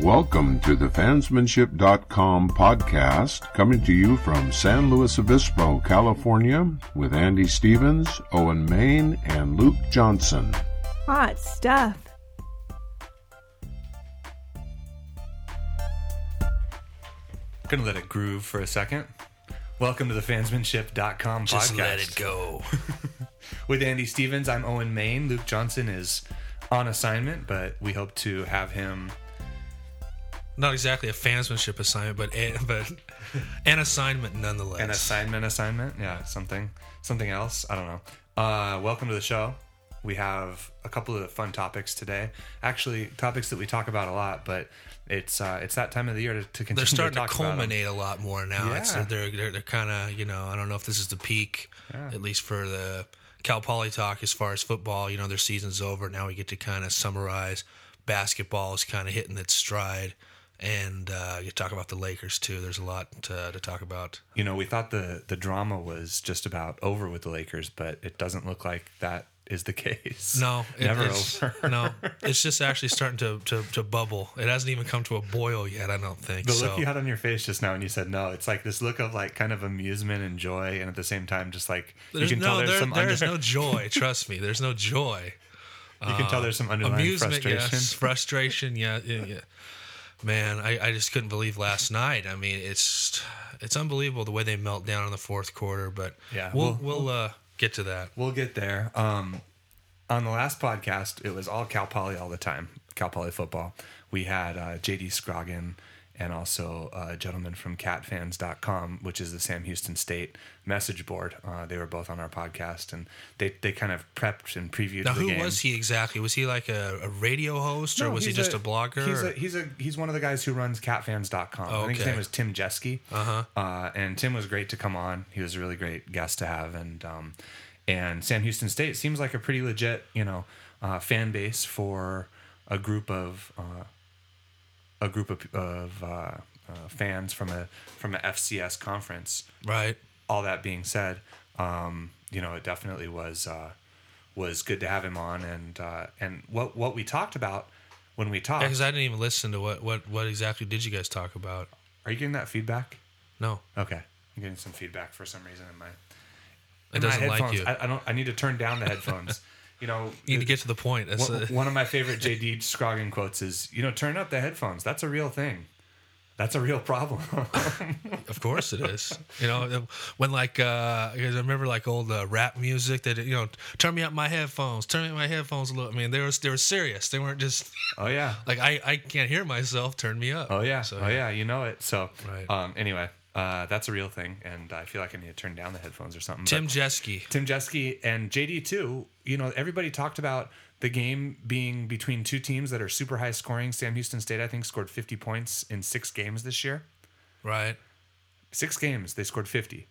Welcome to the Fansmanship.com podcast, coming to you from San Luis Obispo, California, with Andy Stevens, Owen Main, and Luke Johnson. Hot stuff. Gonna let it groove for a second. Welcome to the Fansmanship.com podcast. Just let it go. With Andy Stevens, I'm Owen Main. Luke Johnson is on assignment, but we hope to have him. Not exactly a fansmanship assignment, but an assignment nonetheless. An assignment, yeah, something else. I don't know. Welcome to the show. We have a couple of fun topics today. Actually, topics that we talk about a lot, but it's that time of the year to continue. They're starting to, talk culminate a lot more now. Yeah. They're kind of, I don't know if this is the peak, at least for the Cal Poly talk as far as football. Their season's over. Now we get to kind of summarize. Basketball is kind of hitting its stride. And you talk about the Lakers, too. There's a lot to talk about. We thought the drama was just about over with the Lakers, but it doesn't look like that is the case. No. Never over. No. It's just actually starting to bubble. It hasn't even come to a boil yet, I don't think. The look you had on your face just now when you said no, it's like this look of like kind of amusement and joy, and at the same time just like there's you can tell there's no joy. Trust me, there's no joy. You can tell there's some underlying amusement, frustration. Yes, frustration, yeah. Man, I just couldn't believe last night. I mean, it's unbelievable the way they melt down in the fourth quarter. But yeah, we'll get to that. We'll get there. On the last podcast, it was all Cal Poly all the time, Cal Poly football. We had JD Scroggin and also a gentleman from catfans.com, which is the Sam Houston State message board. They were both on our podcast, and they kind of prepped and previewed the game. Now, who was he exactly? Was he like a radio host, or was he just a blogger? He's one of the guys who runs catfans.com. Oh, okay. I think his name was Tim Jeske. Uh-huh. And Tim was great to come on. He was a really great guest to have. And Sam Houston State seems like a pretty legit, fan base for a group of fans from a FCS conference. Right. All that being said, it definitely was good to have him on, and what we talked about when we talked. Because I didn't even listen to what exactly did you guys talk about. Are you getting that feedback? No. Okay, I'm getting some feedback for some reason in my. It doesn't my like headphones. you. I need to turn down the headphones. You need to get to the point. One of my favorite JD Scroggin quotes is, turn up the headphones. That's a real thing. That's a real problem. Of course it is. When I remember like old rap music that, turn me up my headphones, turn me up my headphones a little. I mean, they were serious. They weren't just. Oh yeah. Like I can't hear myself. Turn me up. Oh yeah. So, oh yeah. You know it. So right. Anyway, that's a real thing, and I feel like I need to turn down the headphones or something. Tim Jeske and JD too. Everybody talked about the game being between two teams that are super high scoring. Sam Houston State, I think, scored 50 points in 6 games this year. Right. 6 games, they scored 50.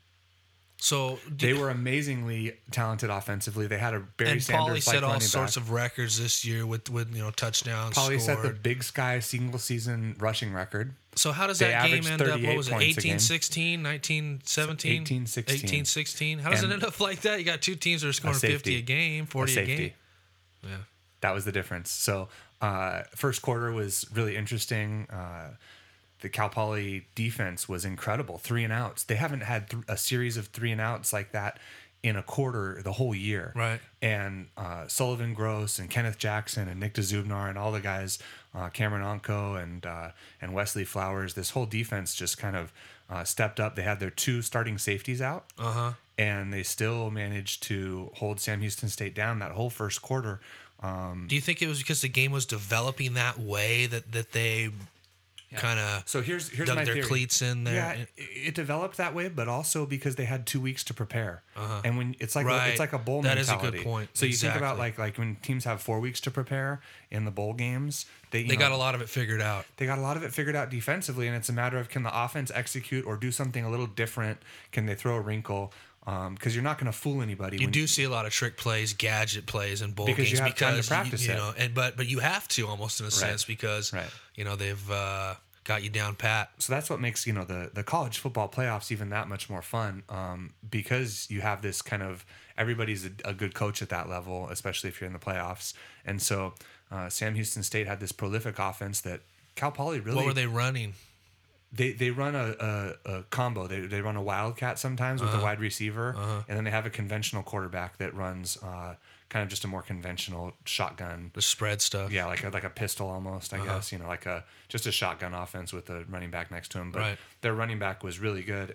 So they were amazingly talented offensively. They had a Barry and Sanders Pauly set all running sorts back. of records this year with touchdowns. Pauly scored. set the Big Sky single season rushing record. So how does They that game averaged end up? What was it? 18-16, 18-16, 19-17? 18-16. 18-16. How does it end up like that? You got two teams that are scoring 50 a game, 40 a game. Yeah. That was the difference. So first quarter was really interesting. The Cal Poly defense was incredible. 3 and outs. They haven't had a series of 3 and outs like that in a quarter the whole year. Right. And Sullivan Gross and Kenneth Jackson and Nick DeZubnar and all the guys, Cameron Onko and Wesley Flowers, this whole defense just kind of stepped up. They had their 2 starting safeties out. Uh-huh. And they still managed to hold Sam Houston State down that whole first quarter. Do you think it was because the game was developing that way that they kind of here's dug my their theory. cleats in there? Yeah, it developed that way, but also because they had 2 weeks to prepare. Uh-huh. And when it's like Right. it's like a bowl That is a mentality. good point. So you think about Exactly. like when teams have 4 weeks to prepare in the bowl games, they got a lot of it figured out. They got a lot of it figured out defensively, and it's a matter of can the offense execute or do something a little different? Can they throw a wrinkle? Because you're not going to fool anybody. You do see a lot of trick plays, gadget plays in bowl games because you have time to practice it. But you have to almost in a sense because they've got you down pat. So that's what makes the college football playoffs even that much more fun, because you have this kind of everybody's a good coach at that level, especially if you're in the playoffs. And so Sam Houston State had this prolific offense that Cal Poly really. What were they running? They run a combo. They run a wildcat sometimes with a wide receiver, and then they have a conventional quarterback that runs kind of just a more conventional shotgun. The spread stuff. Yeah, like a pistol almost, I guess. Like just a shotgun offense with a running back next to him. But their running back was really good.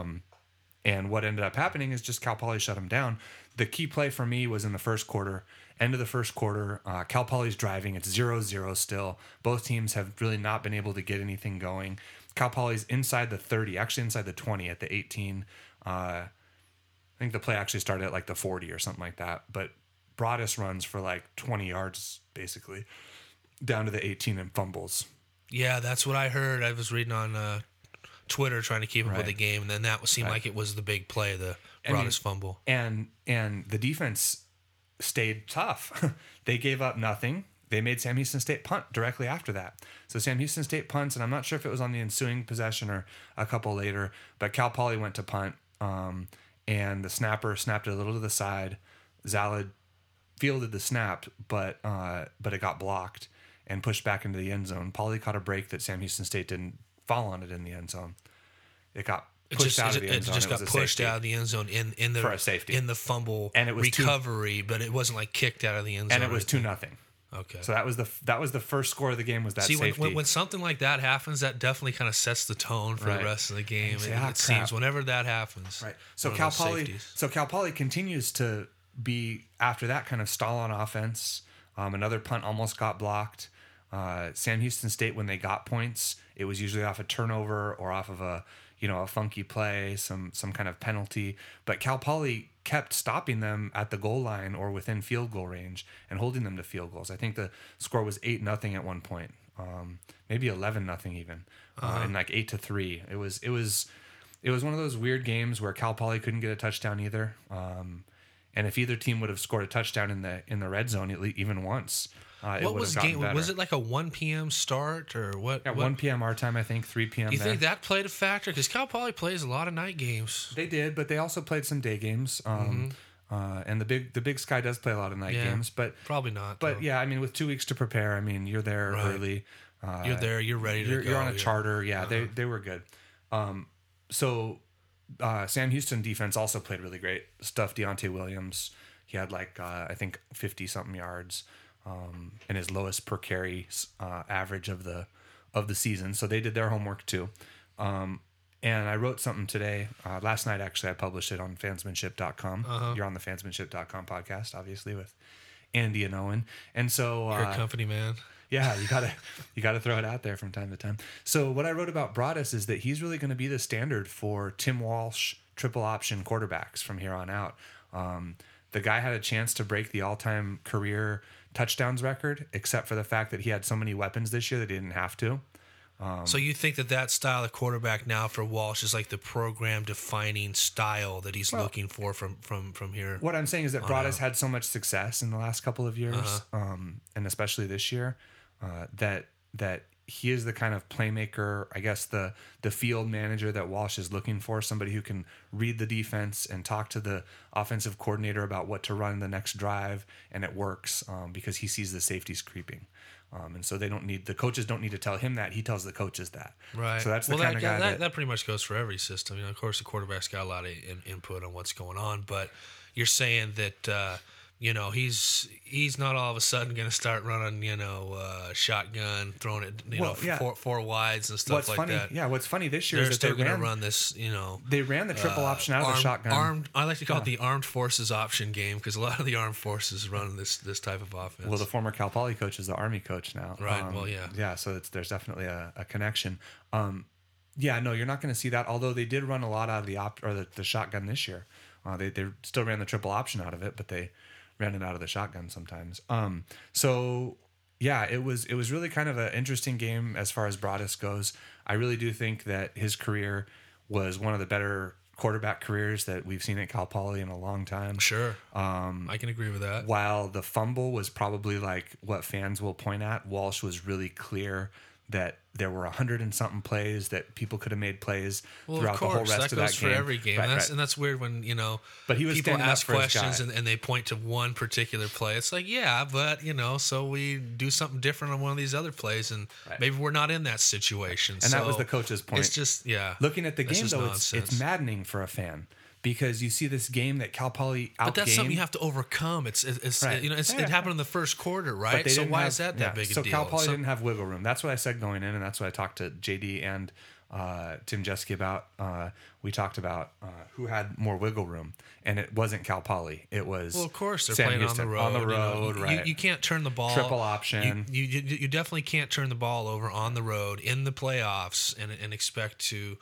And what ended up happening is just Cal Poly shut him down. The key play for me was in the first quarter. End of the first quarter, Cal Poly's driving. It's 0-0 still. Both teams have really not been able to get anything going. Cal Poly's inside the 30, actually inside the 20 at the 18. I think the play actually started at like the 40 or something like that. But Broadus runs for like 20 yards, basically, down to the 18 and fumbles. Yeah, that's what I heard. I was reading on Twitter trying to keep up with the game, and then that seemed like it was the big play, the Broadus fumble. And the defense stayed tough. They gave up nothing. They made Sam Houston State punt directly after that. So Sam Houston State punts, and I'm not sure if it was on the ensuing possession or a couple later, but Cal Poly went to punt, and the snapper snapped it a little to the side. Zalad fielded the snap, but it got blocked and pushed back into the end zone. Poly caught a break that Sam Houston State didn't fall on it in the end zone. It got pushed out of the end zone. It just got pushed out of the end zone in the for a safety in the fumble and it was recovery, but it wasn't like kicked out of the end zone. And it was 2-0. Okay. So that was the first score of the game was that safety. When something like that happens, that definitely kind of sets the tone for the rest of the game. It seems whenever that happens. Right. So Cal Poly continues to be, after that, kind of stall on offense. Another punt almost got blocked. Sam Houston State, when they got points, it was usually off a turnover or off of a funky play, some kind of penalty. But Cal Poly kept stopping them at the goal line or within field goal range and holding them to field goals. I think the score was 8-0 at one point, maybe 11-0 even, and like 8-3. It was one of those weird games where Cal Poly couldn't get a touchdown either. And if either team would have scored a touchdown in the red zone even once, what was game? Was it like a 1 p.m. start or what? At 1 p.m. our time, I think 3 p.m. Do you think that played a factor? Because Cal Poly plays a lot of night games. They did, but they also played some day games. And the Big Sky does play a lot of night games, but probably not. But yeah, I mean, with 2 weeks to prepare, I mean, you're there early. You're there. You're ready to go. You're on a charter. Yeah, they were good. So Sam Houston defense also played really great. Stuff Deontay Williams. He had like I think 50 something yards. And his lowest per carry average of the season. So they did their homework too. And I wrote something today. Last night, actually, I published it on fansmanship.com. You're on the fansmanship.com podcast, obviously, with Andy and Owen. And so you're a company man. Yeah, you gotta throw it out there from time to time. So what I wrote about Broadus is that he's really going to be the standard for Tim Walsh triple option quarterbacks from here on out. The guy had a chance to break the all-time career touchdowns record, except for the fact that he had so many weapons this year that he didn't have to. So you think that style of quarterback now for Walsh is like the program-defining style that he's looking for from here? What I'm saying is that Broadus had so much success in the last couple of years, and especially this year, that he is the kind of playmaker, I guess the field manager that Walsh is looking for, somebody who can read the defense and talk to the offensive coordinator about what to run the next drive, and it works because he sees the safeties creeping. And so the coaches don't need to tell him that. He tells the coaches that. Right. So that's the kind of guy that pretty much goes for every system. Of course, the quarterback's got a lot of input on what's going on, but you're saying that he's not all of a sudden going to start running, shotgun, throwing it, four wides and stuff that. Yeah, what's funny this year is that they're going to run this, They ran the triple option out of the shotgun. I like to call it the armed forces option game because a lot of the armed forces run this type of offense. Well, the former Cal Poly coach is the Army coach now. Right, well, yeah. Yeah, so there's definitely a connection. Yeah, no, you're not going to see that, although they did run a lot out of the shotgun this year. They still ran the triple option out of it, but they ran it out of the shotgun sometimes. So yeah, it was really kind of an interesting game as far as Broadus goes. I really do think that his career was one of the better quarterback careers that we've seen at Cal Poly in a long time. Sure. I can agree with that. While the fumble was probably like what fans will point at, Walsh was really clear that there were 100 and something plays that people could have made plays Well, throughout of course, the whole rest that of goes that for game. every game, Right, and that's weird when But he was people standing up ask for his questions guy. and they point to one particular play. It's like, yeah, but so we do something different on one of these other plays, and maybe we're not in that situation. And that was the coach's point. It's just looking at the that's game just though, nonsense. it's maddening for a fan. Because you see this game that Cal Poly outgained. But that's something you have to overcome. It happened in the first quarter, right? So why is that big a deal? So Cal Poly didn't have wiggle room. That's what I said going in, and that's what I talked to JD and Tim Jeske about. We talked about who had more wiggle room, and it wasn't Cal Poly. It was of course they're Sam playing Houston. on the road. Right? You can't turn the ball Triple option. You definitely can't turn the ball over on the road in the playoffs and expect to,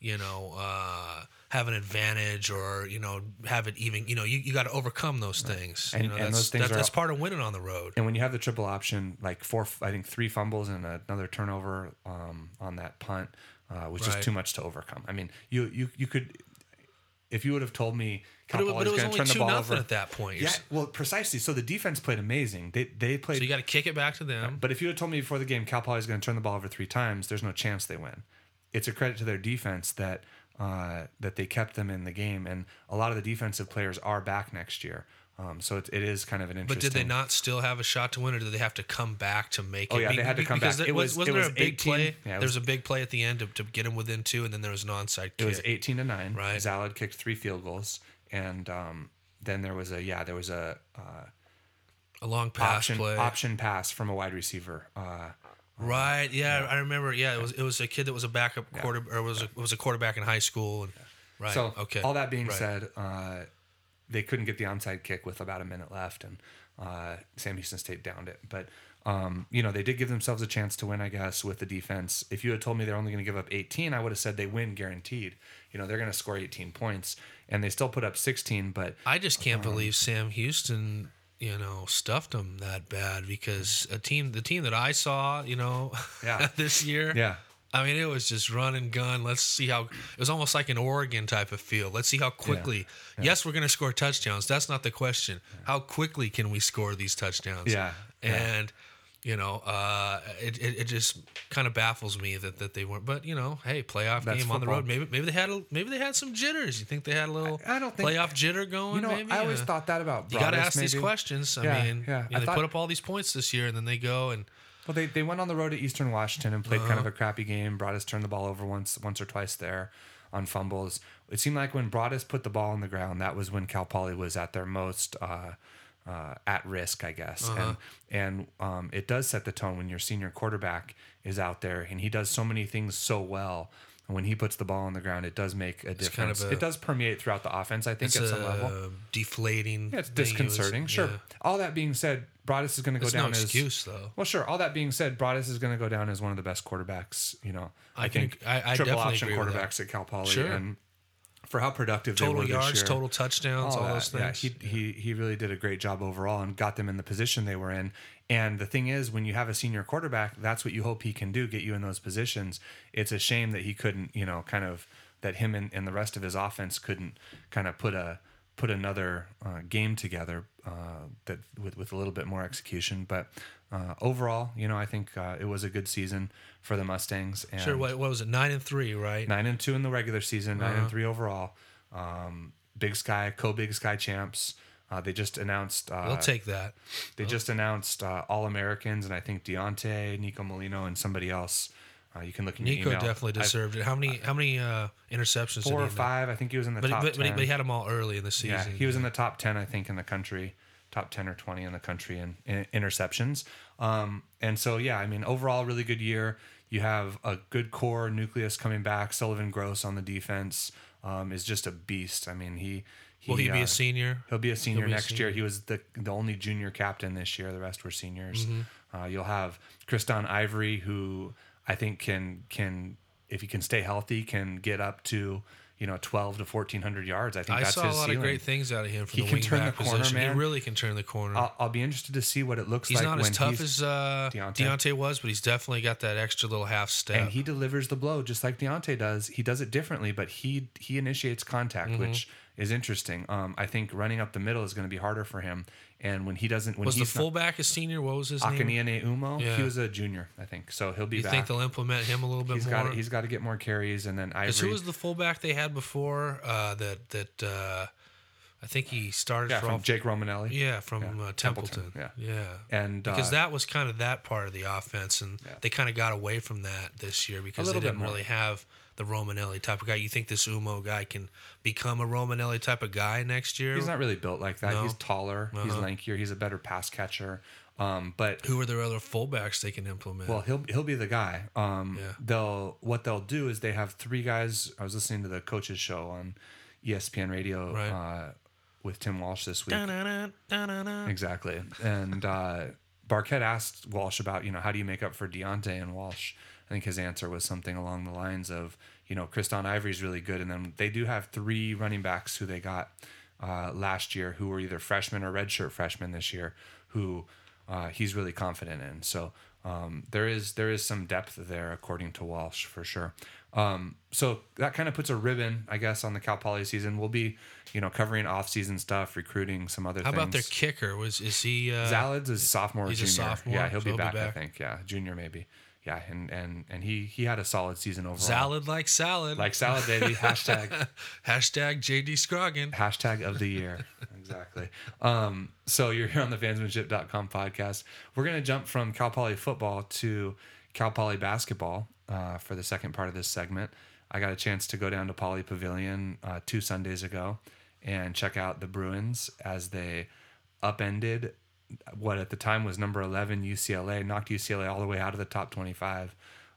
have an advantage or have it even. You got to overcome those things. And those things that's part of winning on the road. And when you have the triple option, like 3 fumbles and another turnover on that punt was just too much to overcome. I mean, you could, if you would have told me Cal Poly was going to turn the ball over at that point. Yeah, well, precisely. So the defense played amazing. They played. So you got to kick it back to them. But if you had told me before the game Cal Poly is going to turn the ball over 3 times, there's no chance they win. It's a credit to their defense that they kept them in the game, and a lot of the defensive players are back next year. So it is kind of an interesting. But did they not still have a shot to win, or did they have to come back to make it? Oh yeah, they had to come back. Wasn't there a big 18, play? Yeah, there was a big play at the end to get them within 2, and then there was an onside kick. It was 18-9. Right. Zalad kicked 3 field goals, and then there was a long pass option pass from a wide receiver. Right. Yeah, I remember. Yeah, it was a kid that was a backup quarter, or was a quarterback in high school. And, right. So okay. All that being said, they couldn't get the onside kick with about a minute left, and Sam Houston State downed it. But they did give themselves a chance to win, I guess, with the defense. If you had told me they're only going to give up 18, I would have said they win guaranteed. They're going to score 18 points, and they still put up 16. But I just can't believe Sam Houston stuffed them that bad, because the team that I saw, this year, yeah. I mean, it was just run and gun. Let's see how it was, almost like an Oregon type of feel. Let's see how quickly. Yeah. Yes, we're going to score touchdowns. That's not the question. How quickly can we score these touchdowns? Yeah. And it just kind of baffles me that they weren't. But hey, playoff That's game football. on the road. Maybe they had some jitters. You think they had a little I don't think playoff jitter going? Maybe I always thought that about. You got to ask these questions. I mean, they thought, put up all these points this year, and then they go and. Well, they went on the road to Eastern Washington and played kind of a crappy game. Broadus turned the ball over once or twice there on fumbles. It seemed like when Broadus put the ball on the ground, that was when Cal Poly was at their most at risk, I guess. And it does set the tone when your senior quarterback is out there, and he does so many things so well. And when he puts the ball on the ground, it does make a difference. It does permeate throughout the offense, I think, at some level. Deflating. Yeah, it's disconcerting. Sure. All that being said, Broadus is going to go down as... no excuse, though. Well, sure. All that being said, Broadus is going to go down as one of the best quarterbacks, I think triple definitely option agree with quarterbacks at Cal Poly. Sure. And for how productive they were total yards, this year. total touchdowns, all those things. Yeah, he really did a great job overall and got them in the position they were in. And the thing is, when you have a senior quarterback, that's what you hope he can do, get you in those positions. It's a shame that he couldn't, that him and the rest of his offense couldn't kind of put another game together that with a little bit more execution. But overall, I think it was a good season for the Mustangs. And sure. What was it? 9-3, right? 9-2 in the regular season, 9-3 overall. Big Sky, Big Sky champs. They just announced. We'll take that. They just announced All-Americans, and I think Deontay, Nico Molino, and somebody else. You can look in your Nico email. definitely deserved it. How many interceptions? 4 or 5. I think he was in the top 10. But he had them all early in the season. Yeah, he was in the top 10, I think, in the country. Top 10 or 20 in the country in interceptions. And so, overall, really good year. You have a good core nucleus coming back. Sullivan Gross on the defense is just a beast. I mean, will he be a senior? He'll be a senior next year. He was the only junior captain this year. The rest were seniors. Mm-hmm. You'll have Kriston Ivory, who I think can if he can stay healthy, can get up to 1,200 to 1,400 yards. I think that's his ceiling. I saw a lot of great things out of him from the wingback position. He really can turn the corner. I'll be interested to see what it looks like. He's not when as tough as Deontay was, but he's definitely got that extra little half step. And he delivers the blow just like Deontay does. He does it differently, but he initiates contact, which is interesting. I think running up the middle is going to be harder for him. And when he doesn't, when Was the he's fullback a senior? What was his name? Akaniene Umo, Yeah. he was a junior, I think. So he'll be You back. think they'll implement him a little bit more? He's got to get more carries, and then Because Ivory. who was the fullback they had before? I think he started from Jake Romanelli. from Templeton. Yeah. And because that was kind of that part of the offense, and they kind of got away from that this year because they little bit didn't more. really have the Romanelli type of guy. You think this Umo guy can become a Romanelli type of guy next year? He's not really built like that. No? He's taller. He's lankier. He's a better pass catcher. But Who are their other fullbacks they can implement? well, he'll be the guy. What they'll do is they have 3 guys. I was listening to the coaches show on ESPN Radio Right. with Tim Walsh this week. Da-na-na. Exactly. And Barquette asked Walsh about, how do you make up for Deontay? And Walsh, I think his answer was something along the lines of, Kriston Ivory's really good. And then they do have 3 running backs who they got last year who were either freshmen or redshirt freshmen this year who he's really confident in. So there is some depth there, according to Walsh, for sure. So that kind of puts a ribbon, I guess, on the Cal Poly season. We'll be, covering off-season stuff, recruiting some other How things. about their kicker? Is he? Zalids is sophomore or he's a junior. sophomore, Yeah, he'll so be he'll be back, I back. think. Yeah, junior maybe. Yeah, and he had a solid season overall. Salad like salad. Like salad, baby. Hashtag JD Scroggin. hashtag of the year. Exactly. So you're here on the fansmanship.com podcast. We're going to jump from Cal Poly football to Cal Poly basketball for the second part of this segment. I got a chance to go down to Poly Pavilion 2 Sundays ago and check out the Bruins as they upended what at the time was number 11 UCLA, knocked UCLA all the way out of the top 25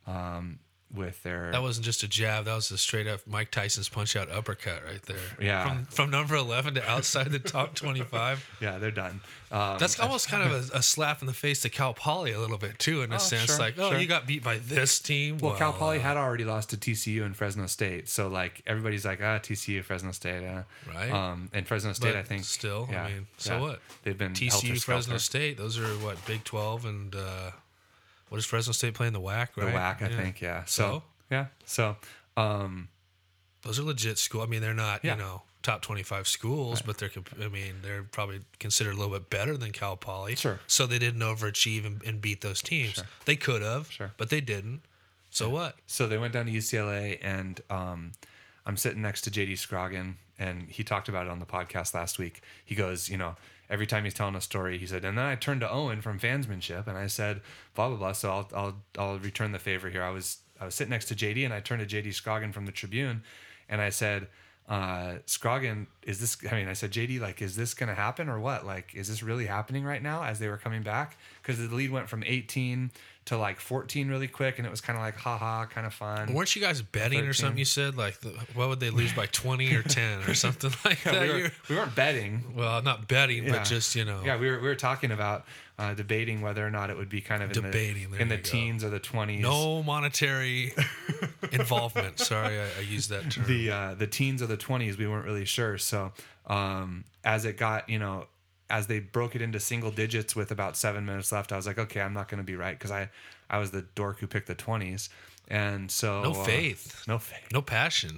with their... That wasn't just a jab. That was a straight up Mike Tyson's punch out uppercut right there. Yeah. From number 11 to outside the top 25. Yeah, they're done. That's almost kind of a slap in the face to Cal Poly a little bit too, in a sense. Sure, Sure. sure. You got beat by this team. Well, Cal Poly had already lost to TCU and Fresno State, so like everybody's like, TCU, Fresno State, Right. And Fresno State, But I think, still, yeah, I mean, so yeah. what? They've been TCU, helter-skelter. Fresno State. Those are what, Big 12 and what is Fresno State playing? The WAC, right? The WAC, I think, yeah. So those are legit school. I mean, they're not top 25 schools, but they're probably considered a little bit better than Cal Poly. Sure. So they didn't overachieve and beat those teams. Sure. They could have, Sure. but they didn't. So what? So they went down to UCLA, and I'm sitting next to JD Scroggin, and he talked about it on the podcast last week. He goes, every time he's telling a story, he said, and then I turned to Owen from Fansmanship, and I said, blah blah blah. So I'll return the favor here. I was sitting next to JD, and I turned to JD Scroggin from the Tribune, and I said, Scroggin, is this? I mean, I said, JD, like, is this going to happen or what? Like, is this really happening right now as they were coming back? Because the lead went from 18 to like 14 really quick, and it was kind of like, haha, kind of fun. Weren't you guys betting 13. or something? You said like, what would they lose by 20 or 10 or something like that? We weren't betting. Well, not betting, Yeah. but just Yeah, we were talking about debating whether or not it would be kind of in the go. teens or the 20s. no monetary involvement. Sorry, I used that term. The teens or the 20s, we weren't really sure. So as it got, as they broke it into single digits with about 7 minutes left, I was like, okay, I'm not going to be right, because I was the dork who picked the 20s, and so No faith. no faith, No passion.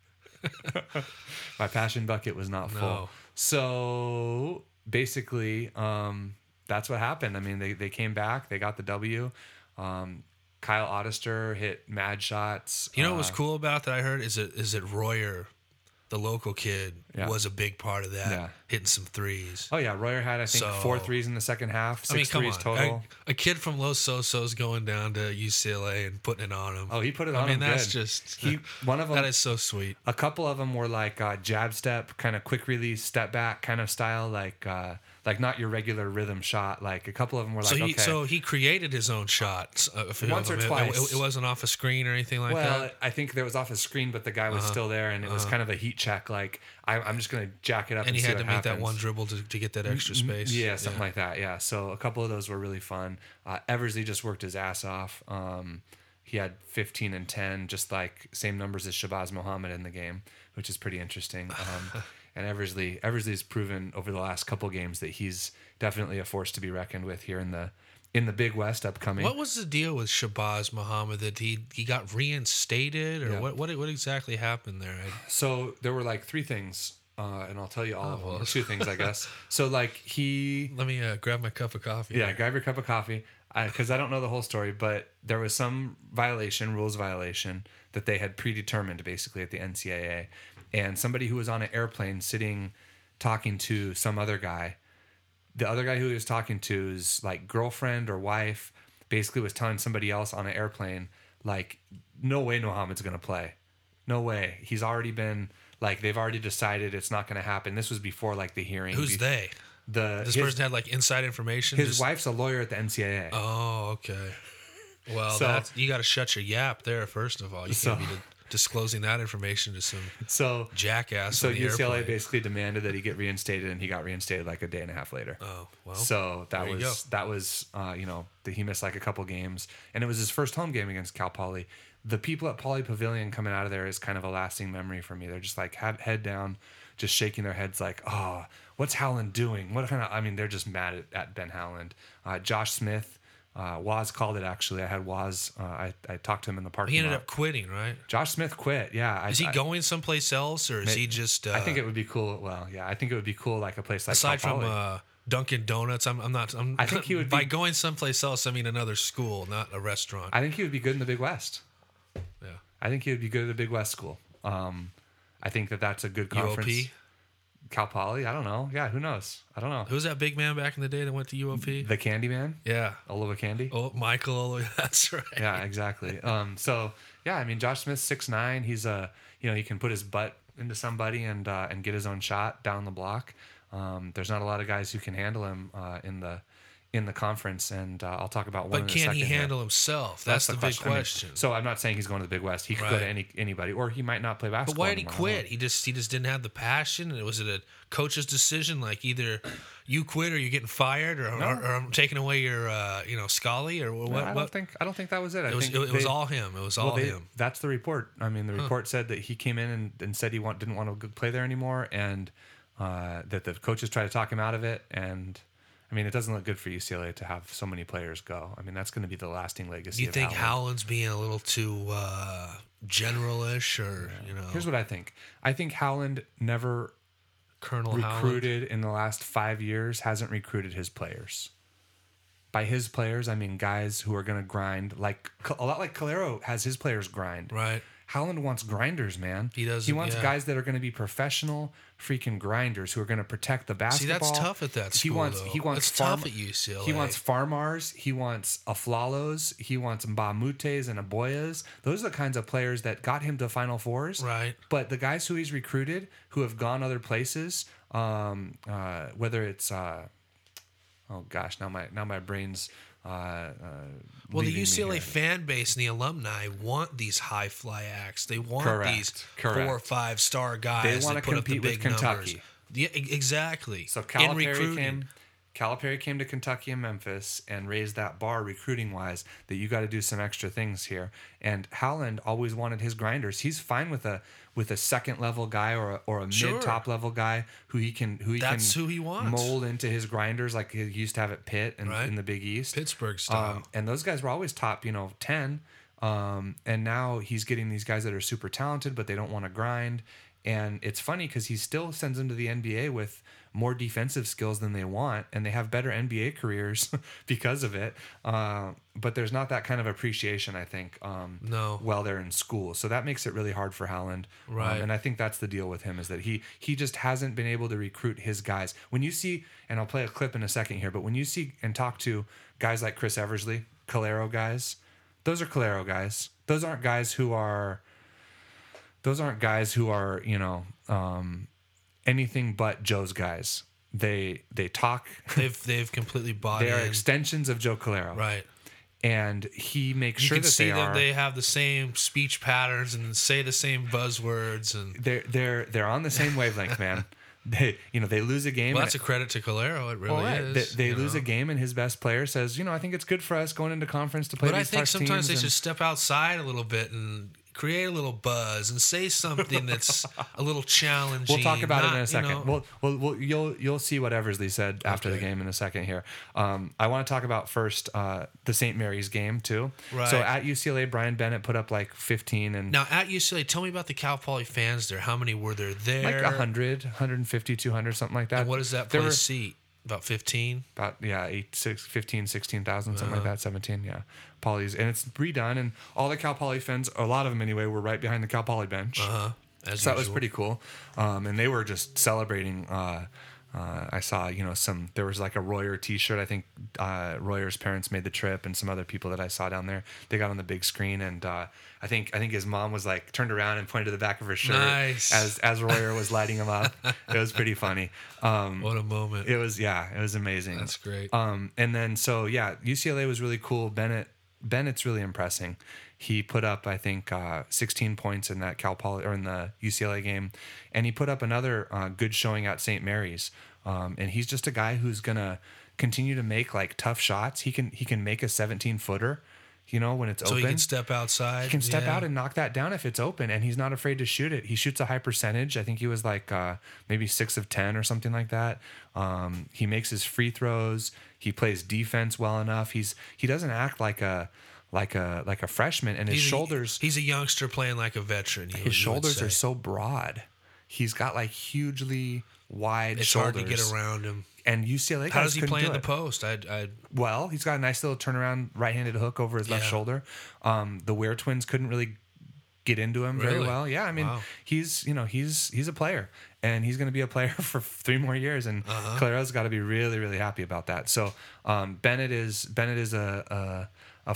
my passion bucket was not full. No. So basically, that's what happened. I mean, they came back, they got the W. Kyle Ottister hit mad shots. You know what was cool about that I heard is that Royer, the local kid, Yeah. was a big part of that, Yeah. hitting some threes. Oh yeah, Royer had I think So- 4 threes in the second half, 6 come threes on. total. A kid from Los Sosos going down to UCLA and putting it on him. Oh, he put it I on mean, him that's good. just One of them, that is so sweet. a couple of them were like jab step, kind of quick release, step back kind of style, like not your regular rhythm shot. Like a couple of them were like, So he created his own shots. Once or twice. It wasn't off a screen or anything like well, that. I think there was off a screen, but the guy was still there, and it was kind of a heat check. Like I'm just gonna jack it up, And he see had what to make that happens. one dribble to get that extra space. Yeah, something like that. Yeah. So a couple of those were really fun. Eversley just worked his ass off. He had 15 and 10, just like same numbers as Shabazz Muhammad in the game, which is pretty interesting. And Eversley's proven over the last couple games that he's definitely a force to be reckoned with here in the Big West upcoming. What was the deal with Shabazz Muhammad, that he got reinstated, or Yeah. what exactly happened there? So there were like 3 things. and I'll tell you all of them. Well. 2 things, I guess. So, like, Let me grab my cup of coffee. Yeah, grab your cup of coffee. Because I don't know the whole story, but there was some rules violation that they had predetermined, basically, at the NCAA. And somebody who was on an airplane talking to some other guy, the other guy who he was talking to's, like, girlfriend or wife basically was telling somebody else on an airplane, like, no way Muhammad's going to play. No way. He's already been, like, they've already decided it's not going to happen. This was before, like, the hearing. Who's they? This person had, like, inside information? His wife's a lawyer at the NCAA. Oh, okay. Well, you got to shut your yap there, first of all. You can't be disclosing that information to some jackass. So on the UCLA airplane. basically demanded that he get reinstated, and he got reinstated like a day and a half later. Oh, well. So that was he missed like a couple games, and it was his first home game against Cal Poly. The people at Poly Pavilion coming out of there is kind of a lasting memory for me. They're just like head down, just shaking their heads like, oh, what's Howland doing? They're just mad at Ben Howland. Josh Smith, Waz called it, actually. I had Waz, I talked to him in the parking lot. He ended up quitting, right? Josh Smith quit, yeah. Is he going someplace else, or is he just... I think it would be cool. Well, yeah, I think it would be cool, like a place like aside from Dunkin' Donuts, I think he would by going someplace else, I mean another school, not a restaurant. I think he would be good in the Big West. Yeah. I think he would be good at the Big West school. I think that's a good conference. UOP? Cal Poly? I don't know. Yeah, who knows? I don't know. Who was that big man back in the day that went to UOP? The Candy Man? Yeah. Oliva Candy? Oh, Michael Oliva. That's right. Yeah, exactly. Josh Smith's 6'9". He's he can put his butt into somebody and get his own shot down the block. There's not a lot of guys who can handle him in the conference, and I'll talk about one in a second. But can he handle himself? That's the big question. So I'm not saying he's going to the Big West. He could go to anybody, or he might not play basketball. But why did he quit? He just didn't have the passion. Was it a coach's decision, like either you quit or you're getting fired, or I'm taking away your Scully, or what? No, I don't think that was it. It was all him. It was all him. That's the report. I mean, the report said that he came in and said he didn't want to play there anymore, and that the coaches tried to talk him out of it, and. I mean, it doesn't look good for UCLA to have so many players go. I mean, that's going to be the lasting legacy. Do you think Howland's being a little too generalish, or Here's what I think. I think Howland never recruited in the last 5 years. Hasn't recruited his players. By his players, I mean guys who are going to grind, like a lot like Calero has his players grind. Right. Howland wants grinders, man. He does. He wants guys that are going to be professional freaking grinders who are going to protect the basketball. See, that's tough at that school. He wants tough at UCLA. He wants Farmars. He wants Aflalos. He wants Mbamutes and Aboyas. Those are the kinds of players that got him to Final Fours. Right. But the guys who he's recruited, who have gone other places, whether it's oh gosh, now my brain's. Well, the UCLA fan base and the alumni want these high fly acts. They want these 4 or 5 star guys. They want to compete with Kentucky. Yeah, exactly. So Calipari came to Kentucky and Memphis and raised that bar recruiting wise that you got to do some extra things here. And Howland always wanted his grinders. He's fine with a second level guy or a mid top level guy who he can who he wants. Mold into his grinders like he used to have at Pitt and in the Big East, Pittsburgh style. And those guys were always top 10. And now he's getting these guys that are super talented but they don't want to grind. And it's funny because he still sends them to the NBA with more defensive skills than they want, and they have better NBA careers because of it. But there's not that kind of appreciation, I think, while they're in school. So that makes it really hard for Howland. Right. And I think that's the deal with him is that he just hasn't been able to recruit his guys. When you see, and I'll play a clip in a second here, but when you see and talk to guys like Chris Eversley, Calero guys, those are Calero guys. Those aren't guys who are anything but Joe's guys. They talk. They've completely bought in. They are extensions of Joe Calero. Right. And he makes sure that they are. You can see they have the same speech patterns and say the same buzzwords, and they're on the same wavelength, man. They lose a game. Well, that's a credit to Calero. It really is. They lose a game, and his best player says, I think it's good for us going into conference to play. But I think sometimes they should step outside a little bit and create a little buzz and say something that's a little challenging. We'll talk about it in a second. You know, You'll see what Eversley said after the game in a second here. I want to talk about first the St. Mary's game too. Right. So at UCLA, Brian Bennett put up like 15 and now at UCLA, tell me about the Cal Poly fans there. How many were there? like 100, 150, 200, something like that. And what does that place seat? About 15? About 15, 16,000, something like that, 17, yeah. Poly's, and it's redone, and all the Cal Poly fans, a lot of them anyway, were right behind the Cal Poly bench. So that was pretty cool. And they were just celebrating. I saw, there was like a Royer t-shirt. I think Royer's parents made the trip, and some other people that I saw down there. They got on the big screen, and I think his mom was like turned around and pointed to the back of her shirt as Royer was lighting him up. It was pretty funny. What a moment! It was amazing. That's great. And then UCLA was really cool. Bennett's really impressing. He put up, I think, 16 points in that Cal Poly or in the UCLA game, and he put up another good showing at St. Mary's. And he's just a guy who's gonna continue to make like tough shots. He can make a 17-footer, when it's open. So he can step outside. He can step out and knock that down if it's open, and he's not afraid to shoot it. He shoots a high percentage. I think he was like maybe 6 of 10 or something like that. He makes his free throws. He plays defense well enough. He doesn't act like a freshman, and his shoulders. He's a youngster playing like a veteran. His shoulders are so broad. He's got like hugely wide shoulders. It's hard to get around him. And UCLA guys How does he play in the it. post? Well, he's got a nice little turnaround right-handed hook over his left shoulder. The Ware twins couldn't really get into him very well. Yeah, I mean, he's a player, and he's going to be a player for 3 more years, and Clara's got to be really, really happy about that. So Bennett is a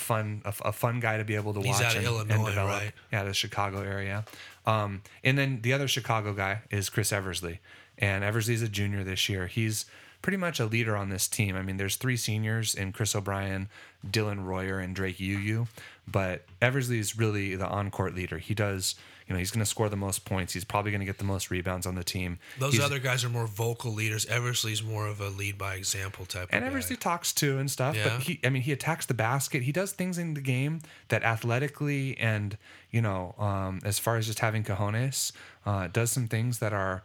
fun guy to be able to watch. He's out of and Illinois, develop. right? Yeah, the Chicago area. And then the other Chicago guy is Chris Eversley, and Eversley's a junior this year. He's pretty much a leader on this team. I mean, there's 3 seniors in Chris O'Brien, Dylan Royer, and Drake Yu, but Eversley's really the on-court leader. He does, he's going to score the most points. He's probably going to get the most rebounds on the team. Those other guys are more vocal leaders. Eversley's more of a lead by example type and of Eversley guy. talks too and stuff, but he attacks the basket. He does things in the game that athletically and, as far as just having cojones, does some things that are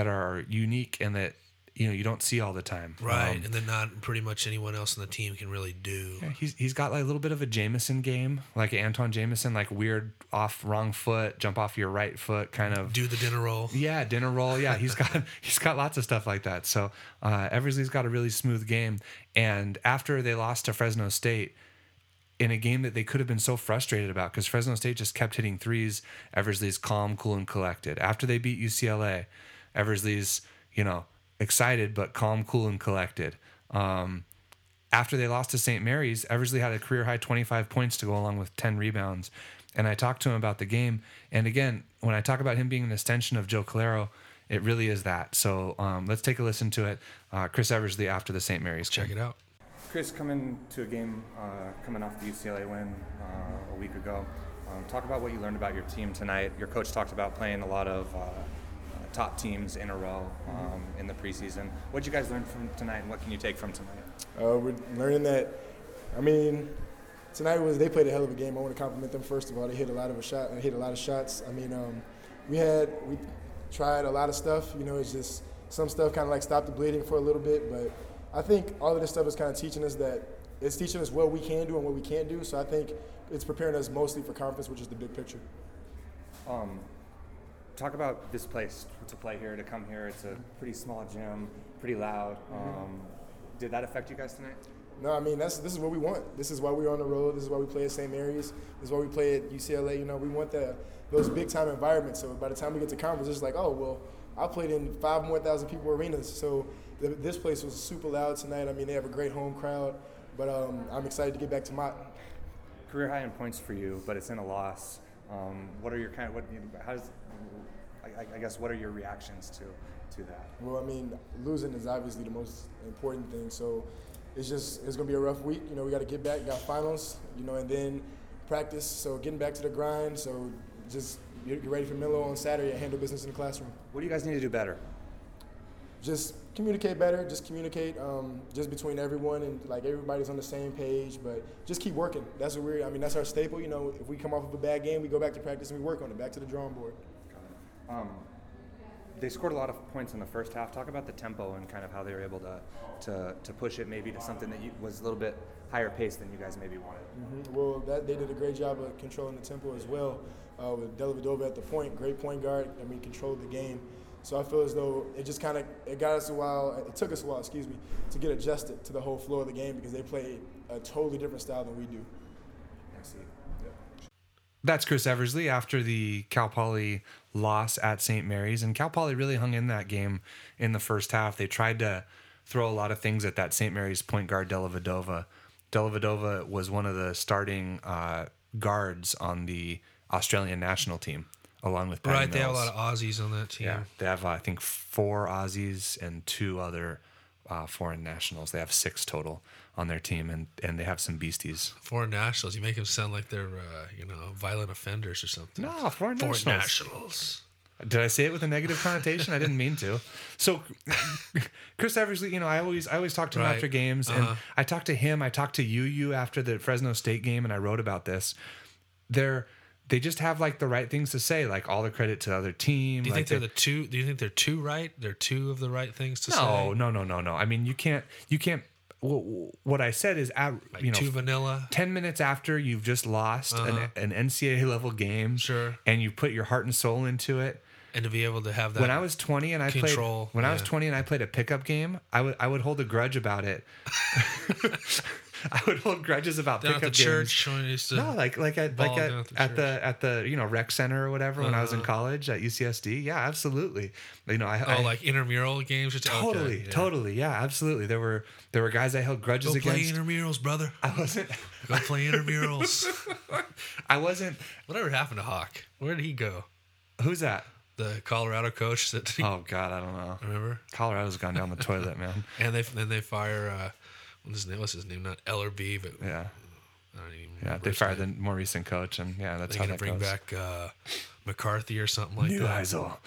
unique and that, you don't see all the time. Right, and then not pretty much anyone else on the team can really do. Yeah, he's got like a little bit of a Jameson game, like Antoine Jameson, like weird off wrong foot, jump off your right foot kind of. Do the dinner roll. Yeah, dinner roll. Yeah, he's got lots of stuff like that. So Eversley's got a really smooth game. And after they lost to Fresno State, in a game that they could have been so frustrated about because Fresno State just kept hitting threes, Eversley's calm, cool, and collected. After they beat UCLA, Eversley's, excited but calm, cool, and collected. After they lost to St. Mary's, Eversley had a career-high 25 points to go along with 10 rebounds. And I talked to him about the game. And again, when I talk about him being an extension of Joe Calero, it really is that. So let's take a listen to it. Chris Eversley after the St. Mary's game. Check it out. Chris, coming to a game coming off the UCLA win a week ago, talk about what you learned about your team tonight. Your coach talked about playing a lot of top teams in a row in the preseason. What did you guys learn from tonight, and what can you take from tonight? We're learning that, tonight they played a hell of a game. I want to compliment them first of all. They hit a lot of shots. We tried a lot of stuff. It's just some stuff kind of like stopped the bleeding for a little bit, but I think all of this stuff is kind of teaching us what we can do and what we can't do. So I think it's preparing us mostly for conference, which is the big picture. Talk about this place to play here, to come here. It's a pretty small gym, pretty loud. Did that affect you guys tonight? No, this is what we want. This is why we're on the road. This is why we play at St. Mary's. This is why we play at UCLA. We want those big-time environments. So by the time we get to conference, it's like, oh, well, I played in 5,000 more people arenas. So this place was super loud tonight. They have a great home crowd. But I'm excited to get back to Mott. Career high in points for you, but it's in a loss. What are your what are your reactions to that? Well, losing is obviously the most important thing. So it's going to be a rough week. We got to get back, got finals, and then practice. So getting back to the grind. So just get ready for Milo on Saturday and handle business in the classroom. What do you guys need to do better? just communicate better, just communicate just between everyone, and like everybody's on the same page, but just keep working. That's what that's our staple. You know, if we come off of a bad game, we go back to practice and we work on it, back to the drawing board. They scored a lot of points in the first half. Talk about the tempo and kind of how they were able to push it maybe to something that was a little bit higher pace than you guys maybe wanted. Mm-hmm. Well, they did a great job of controlling the tempo as well. With Dellavedova at the point, great point guard. Controlled the game. So I feel as though it just kind of it took us a while, to get adjusted to the whole flow of the game because they play a totally different style than we do. I see. That's Chris Eversley after the Cal Poly loss at St. Mary's. And Cal Poly really hung in that game in the first half. They tried to throw a lot of things at that St. Mary's point guard, Dellavedova. Dellavedova was one of the starting guards on the Australian national team, along with Patty Mills. They have a lot of Aussies on that team. Yeah, they have, I think, 4 Aussies and 2 other foreign nationals. They have 6 total on their team, and they have some beasties. Foreign nationals. You make them sound like they're, violent offenders or something. No, foreign nationals. Did I say it with a negative connotation? I didn't mean to. So, Chris Eversley, I always talk to him after games, and I talked to him. I talked to you after the Fresno State game, and I wrote about this. They just have like the right things to say, like all the credit to the other team. Do you think they're the two? Do you think they're two right? They're 2 of the right things to say. No. I mean, you can't. What I said is, too vanilla. 10 minutes after you've just lost an NCAA level game, sure, and you put your heart and soul into it, and to be able to have that. When I was 20 and I played a pickup game, I would hold a grudge about it. I would hold grudges about down pickup at the games. church when I used to at the rec center or whatever when I was in college at UCSD. Yeah, absolutely. Like intramural games. Totally. Yeah, absolutely. There were guys I held grudges against. Go play intramurals, brother. I wasn't. Go play intramurals. I wasn't. Whatever happened to Hawk? Where did he go? Who's that? The Colorado coach that. Oh God, I don't know. Remember? Colorado's gone down the toilet, man. And they fire. What's his name? Not Ellerby, but yeah. I don't even remember they fired the more recent coach, and yeah, that's how that goes. They're going to bring back McCarthy or something like that.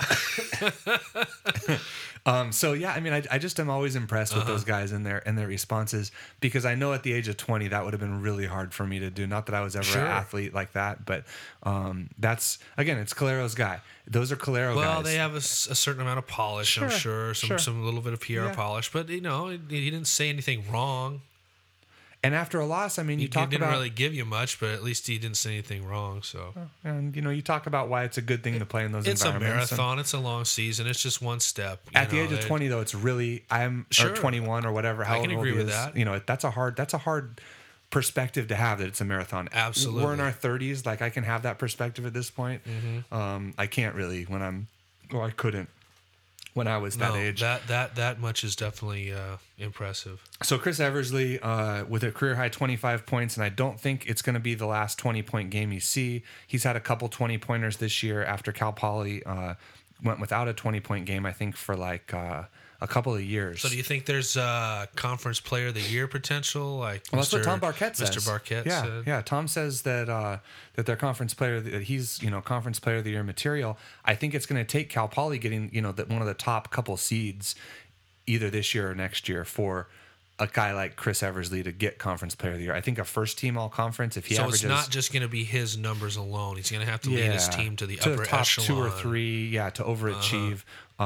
So yeah, I just am always impressed with those guys and their responses, because I know at the age of 20 that would have been really hard for me to do. Not that I was ever an athlete like that, but that's again, it's Calero's guy. Those are Calero guys. Well, they have a certain amount of polish, I'm sure, some little bit of PR polish, but he didn't say anything wrong. And after a loss, you talk about... He didn't really give you much, but at least he didn't say anything wrong. So, and you talk about why it's a good thing to play in those environments. It's a marathon. It's a long season. It's just one step. At the age of 20, though, it's really or 21 or whatever. I can agree with that. That's a hard perspective to have, that it's a marathon. Absolutely. We're in our 30s. Like, I can have that perspective at this point. Mm-hmm. I can't really I couldn't when I was that age. That much is definitely impressive. So Chris Eversley with a career high 25 points, and I don't think it's going to be the last 20-point game you see. He's had a couple 20-pointers this year after Cal Poly went without a 20-point game, I think, for a couple of years. So do you think there's conference player of the year potential? That's what Tom Barquette says. Mr. Barquette said. Yeah. Tom says that their conference player, that he's conference player of the year material. I think it's going to take Cal Poly getting one of the top couple seeds either this year or next year for a guy like Chris Eversley to get conference player of the year. I think a first team all conference, if he averages... So it's not just going to be his numbers alone. He's going to have to lead his team to the upper top echelon. 2 or 3, to overachieve.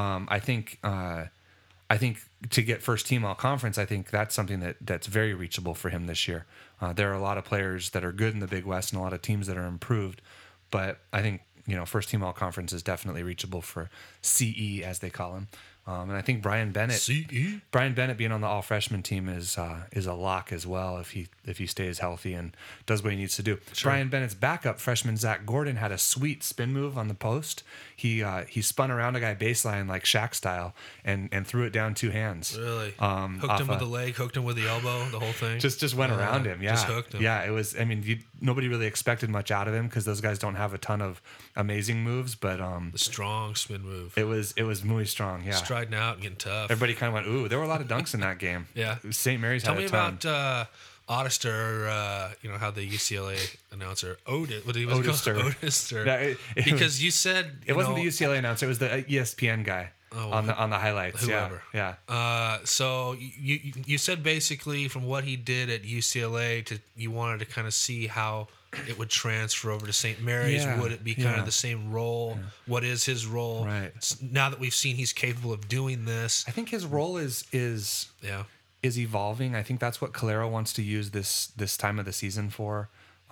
I think to get first team all conference, I think that's something that's very reachable for him this year. There are a lot of players that are good in the Big West and a lot of teams that are improved, but I think first team all conference is definitely reachable for CE, as they call him. And I think Brian Bennett being on the all freshman team is a lock as well if he stays healthy and does what he needs to do. Sure. Brian Bennett's backup freshman Zach Gordon had a sweet spin move on the post. He spun around a guy baseline like Shaq style and threw it down 2 hands. Really? Hooked him with the leg, hooked him with the elbow, the whole thing. Just went around him. Yeah. Just hooked him. Yeah, it was. Nobody really expected much out of him because those guys don't have a ton of amazing moves, but the strong spin move. It was muy strong. Yeah. Striding out and getting tough. Everybody kind of went, ooh, there were a lot of dunks in that game. Yeah. St. Mary's had a ton. Tell me about Otister, how the UCLA announcer, Otister. Because you said... It wasn't the UCLA announcer, it was the ESPN guy. on the highlights. Whoever. Yeah. So you said basically from what he did at UCLA you wanted to kind of see how it would transfer over to St. Mary's. Yeah. Would it be kind of the same role? Yeah. What is his role? Right. Now that we've seen he's capable of doing this, I think his role is evolving. I think that's what Calero wants to use this time of the season for,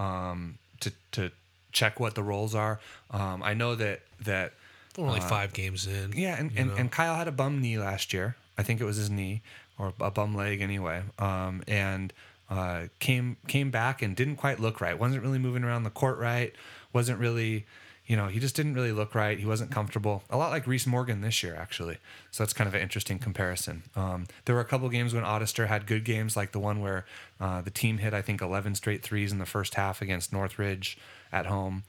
to check what the roles are. I know that we're only 5 games in. Yeah, and Kyle had a bum knee last year. I think it was his knee or a bum leg anyway. And came back and didn't quite look right. Wasn't really moving around the court right. Wasn't really, he just didn't really look right. He wasn't comfortable. A lot like Reese Morgan this year, actually. So that's kind of an interesting comparison. There were a couple games when Audister had good games, like the one where the team hit, I think, 11 straight threes in the first half against Northridge at home.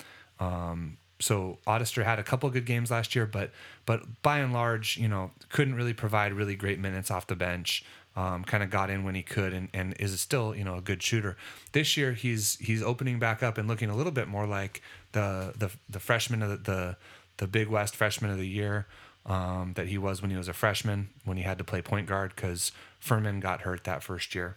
So Audister had a couple good games last year, but by and large, couldn't really provide really great minutes off the bench. Kind of got in when he could and is still, a good shooter. This year he's opening back up and looking a little bit more like the freshman of the Big West freshman of the year that he was when he was a freshman, when he had to play point guard because Furman got hurt that first year.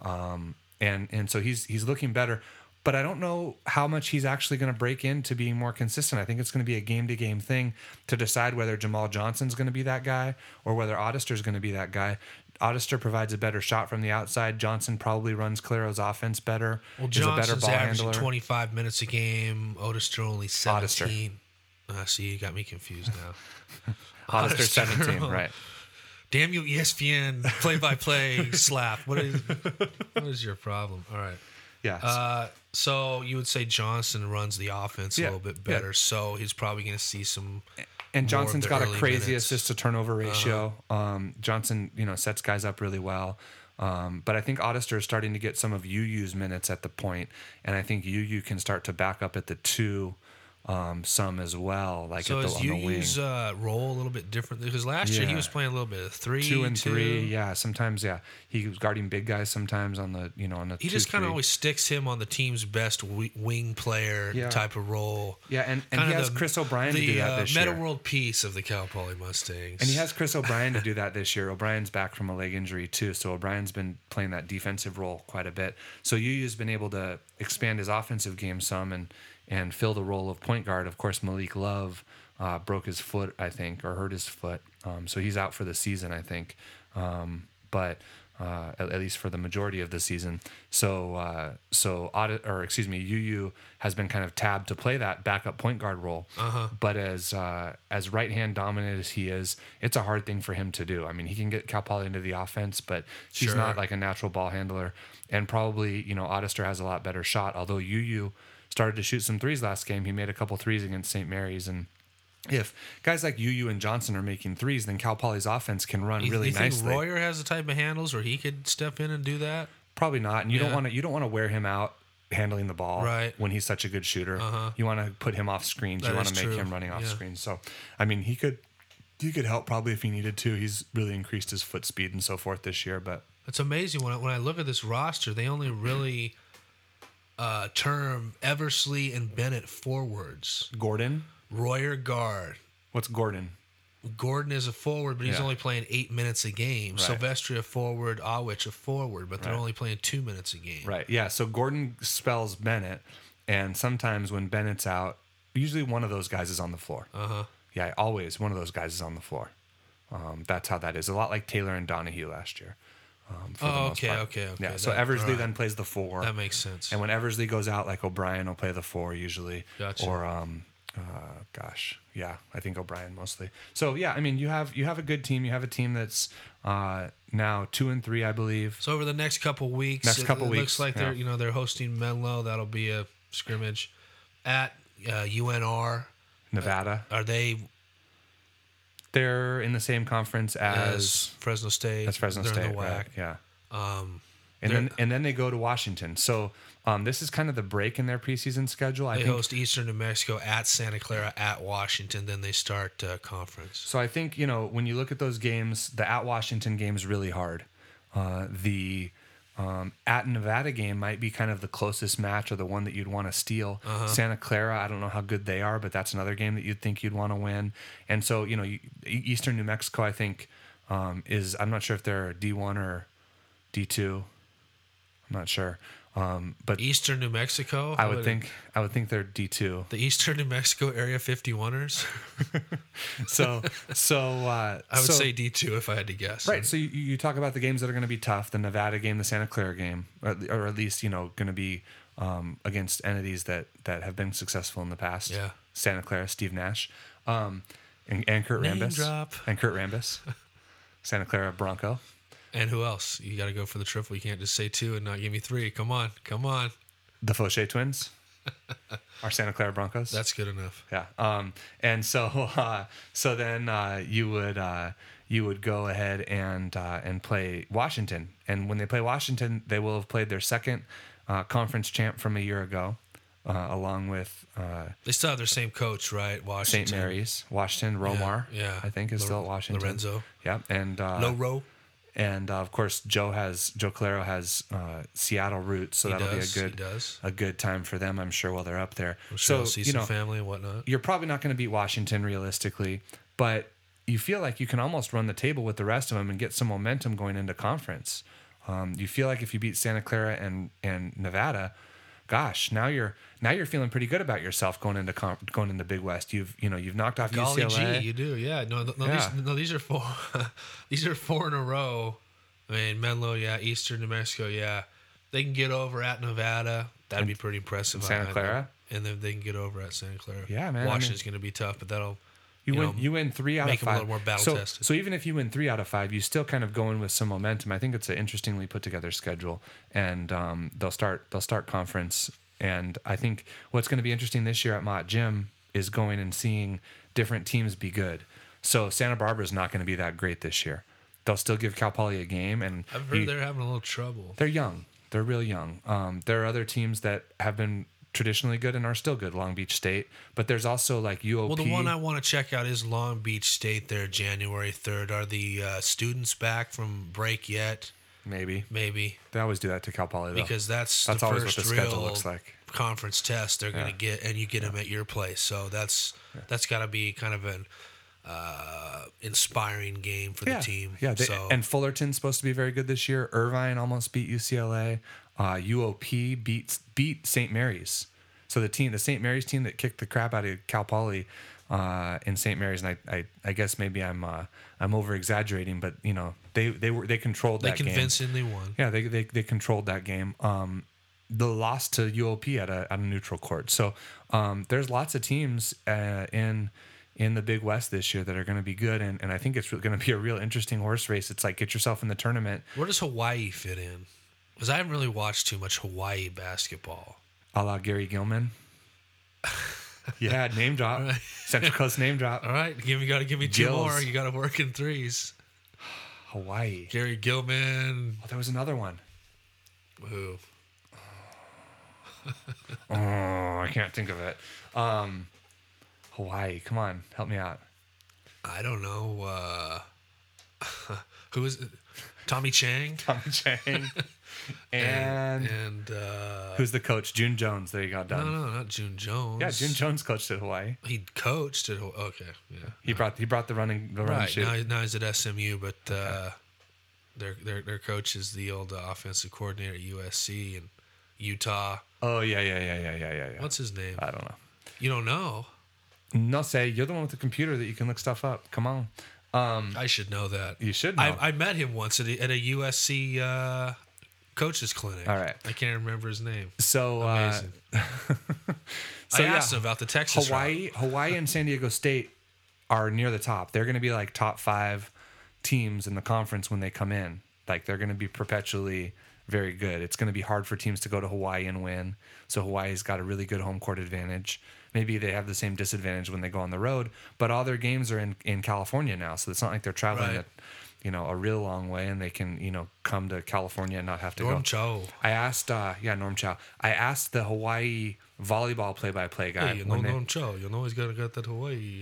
And so he's looking better. But I don't know how much he's actually going to break into being more consistent. I think it's going to be a game-to-game thing to decide whether Jamal Johnson's going to be that guy or whether Audister's going to be that guy. Audister provides a better shot from the outside. Johnson probably runs Calero's offense better. Well, Johnson's averaging 25 minutes a game. Audister only 17. See, you got me confused now. Audister 17, right. Damn you, ESPN play-by-play slap. What is your problem? All right. Yeah. So you would say Johnson runs the offense a little bit better, so he's probably going to see some. And Johnson's got a crazy minutes. assist to turnover ratio. Johnson, sets guys up really well. But I think Audister is starting to get some of UU's minutes at the point, and I think UU can start to back up at the 2 some as well, like so on the wing. So is UU's role a little bit different? Because last year he was playing a little bit of 3, 2 and 3. Yeah, sometimes. Yeah, he was guarding big guys sometimes on the on the. He just kind of always sticks him on the team's best wing player type of role. Yeah, and he has Chris O'Brien to do that this year. The Meta World Peace of the Cal Poly Mustangs. And he has Chris O'Brien to do that this year. O'Brien's back from a leg injury too, so O'Brien's been playing that defensive role quite a bit. So UU's been able to expand his offensive game some and fill the role of point guard. Of course, Malik Love broke his foot, I think, or hurt his foot. So he's out for the season, I think. But at least for the majority of the season. So UU has been kind of tabbed to play that backup point guard role. But as right-hand dominant as he is, it's a hard thing for him to do. I mean, he can get Cal Poly into the offense, but he's not like a natural ball handler. And probably, Audister has a lot better shot, although UU started to shoot some threes last game. He made a couple threes against St. Mary's. And if guys like UU and Johnson are making threes, then Cal Poly's offense can run really nicely. You think Royer has the type of handles where he could step in and do that? Probably not. And you don't want to wear him out handling the ball when he's such a good shooter. You want to put him off screens. You want to make him running off screens. So, I mean, he could help probably if he needed to. He's really increased his foot speed and so forth this year. But it's amazing when I look at this roster, they only really term Eversley and Bennett forwards. Gordon? Royer guard. What's Gordon? Gordon is a forward, but he's only playing 8 minutes a game. Right. Silvestri a forward, Awich a forward, but they're only playing 2 minutes a game. Right, yeah. So Gordon spells Bennett, and sometimes when Bennett's out, usually one of those guys is on the floor. Yeah, always one of those guys is on the floor. That's how that is. A lot like Taylor and Donahue last year. Okay. Yeah, so Eversley then plays the 4. That makes sense. And when Eversley goes out, like O'Brien will play the 4 usually. Gotcha. Or I think O'Brien mostly. So yeah, I mean you have a good team. You have a team that's now 2 and 3, I believe. So over the next couple weeks, it looks like they're hosting Menlo. That'll be a scrimmage at UNR, Nevada. Are they? They're in the same conference as Fresno State. That's Fresno State, in the WAC. Right? Yeah. And then they go to Washington. So this is kind of the break in their preseason schedule. They host Eastern New Mexico at Santa Clara at Washington. Then they start conference. So I think when you look at those games, the at Washington game is really hard. The At Nevada game might be kind of the closest match or the one that you'd want to steal. Santa Clara, I don't know how good they are, but that's another game that you'd think you'd want to win. And so, Eastern New Mexico, I think, I'm not sure if they're D1 or D2. I'm not sure. But Eastern New Mexico, I would think they're D2. The Eastern New Mexico Area 51ers. I would say D2 if I had to guess. Right. So you talk about the games that are going to be tough: the Nevada game, the Santa Clara game, or at least going to be against entities that have been successful in the past. Yeah. Santa Clara, Steve Nash, and Kurt Name Rambis. drop. And Kurt Rambis, Santa Clara Bronco. And who else? You got to go for the triple. You can't just say 2 and not give me 3. Come on. The Fauché twins, our Santa Clara Broncos. That's good enough. Yeah. And so then you would go ahead and play Washington. And when they play Washington, they will have played their second conference champ from a year ago, along with they still have their same coach, right? Washington. St. Mary's, Washington, Romar. Yeah. I think is still at Washington. Lorenzo. Yeah. And Loro. And of course, Joe Calero has Seattle roots, so that'll be a good time for them, I'm sure, while they're up there. So he'll see some family and whatnot. You're probably not going to beat Washington realistically, but you feel like you can almost run the table with the rest of them and get some momentum going into conference. You feel like if you beat Santa Clara and Nevada, gosh, now you're feeling pretty good about yourself going into Big West. You've knocked off Golly UCLA. Gee, you do, yeah. These are 4. These are 4 in a row. I mean, Menlo, yeah. Eastern New Mexico, yeah. They can get over at Nevada. That'd be pretty impressive. Santa Clara, and then they can get over at Santa Clara. Yeah, man. Washington's going to be tough, but that'll. You win 3 out of 5. Make them a little more battle tested. So even if you win 3 out of 5, you still kind of go in with some momentum. I think it's an interestingly put together schedule, and they'll start conference. And I think what's going to be interesting this year at Mott Gym is going and seeing different teams be good. So Santa Barbara is not going to be that great this year. They'll still give Cal Poly a game, and I've heard they're having a little trouble. They're young. They're real young. There are other teams that have been traditionally good and are still good. Long Beach State, but there's also like UOP. Well, the one I want to check out is Long Beach State. There, January 3rd. Are the students back from break yet? Maybe. They always do that to Cal Poly, though. Because that's the always first what the schedule looks like. Conference test they're going to get, and you get them at your place. So that's got to be kind of an inspiring game for the team. Yeah, and Fullerton's supposed to be very good this year. Irvine almost beat UCLA. UOP beat St. Mary's. So the St. Mary's team that kicked the crap out of Cal Poly in St. Mary's, and I guess maybe I'm over exaggerating, but they controlled that game. They convincingly won. Yeah, they controlled that game. The loss to UOP at a neutral court. So there's lots of teams in the Big West this year that are going to be good, and I think it's going to be a real interesting horse race. It's like get yourself in the tournament. Where does Hawaii fit in? Because I haven't really watched too much Hawaii basketball. A la Gary Gilman. Yeah, name drop. Right. Central Coast name drop. All right, you got to give me 2 more. You got to work in 3s. Hawaii. Gary Gilman. Oh, there was another one. Who? Oh, I can't think of it. Hawaii. Come on, help me out. I don't know. Who is it? Tommy Chang. Tommy Chang. And who's the coach? June Jones. There you go. Done. No, not June Jones. Yeah, June Jones coached at Hawaii. He coached at Hawaii. Okay, yeah. He brought the running shoe. Now he's at SMU, but their coach is the old offensive coordinator at USC and Utah. Oh yeah. What's his name? I don't know. You don't know? No, say you're the one with the computer that you can look stuff up. Come on. I should know that. You should know. I met him once at a USC coaches clinic. All right. I can't remember his name. So amazing. I asked him about the Texas route. Hawaii and San Diego State are near the top. They're going to be like top 5 teams in the conference when they come in. Like they're going to be perpetually very good. It's going to be hard for teams to go to Hawaii and win. So Hawaii's got a really good home court advantage. Maybe they have the same disadvantage when they go on the road, but all their games are in California now. So it's not like they're traveling a real long way, and they can, come to California and not have to Norm go. Chow. I asked, Norm Chow. I asked the Hawaii volleyball play-by-play guy. Hey, Norm Chow. He's got that Hawaii,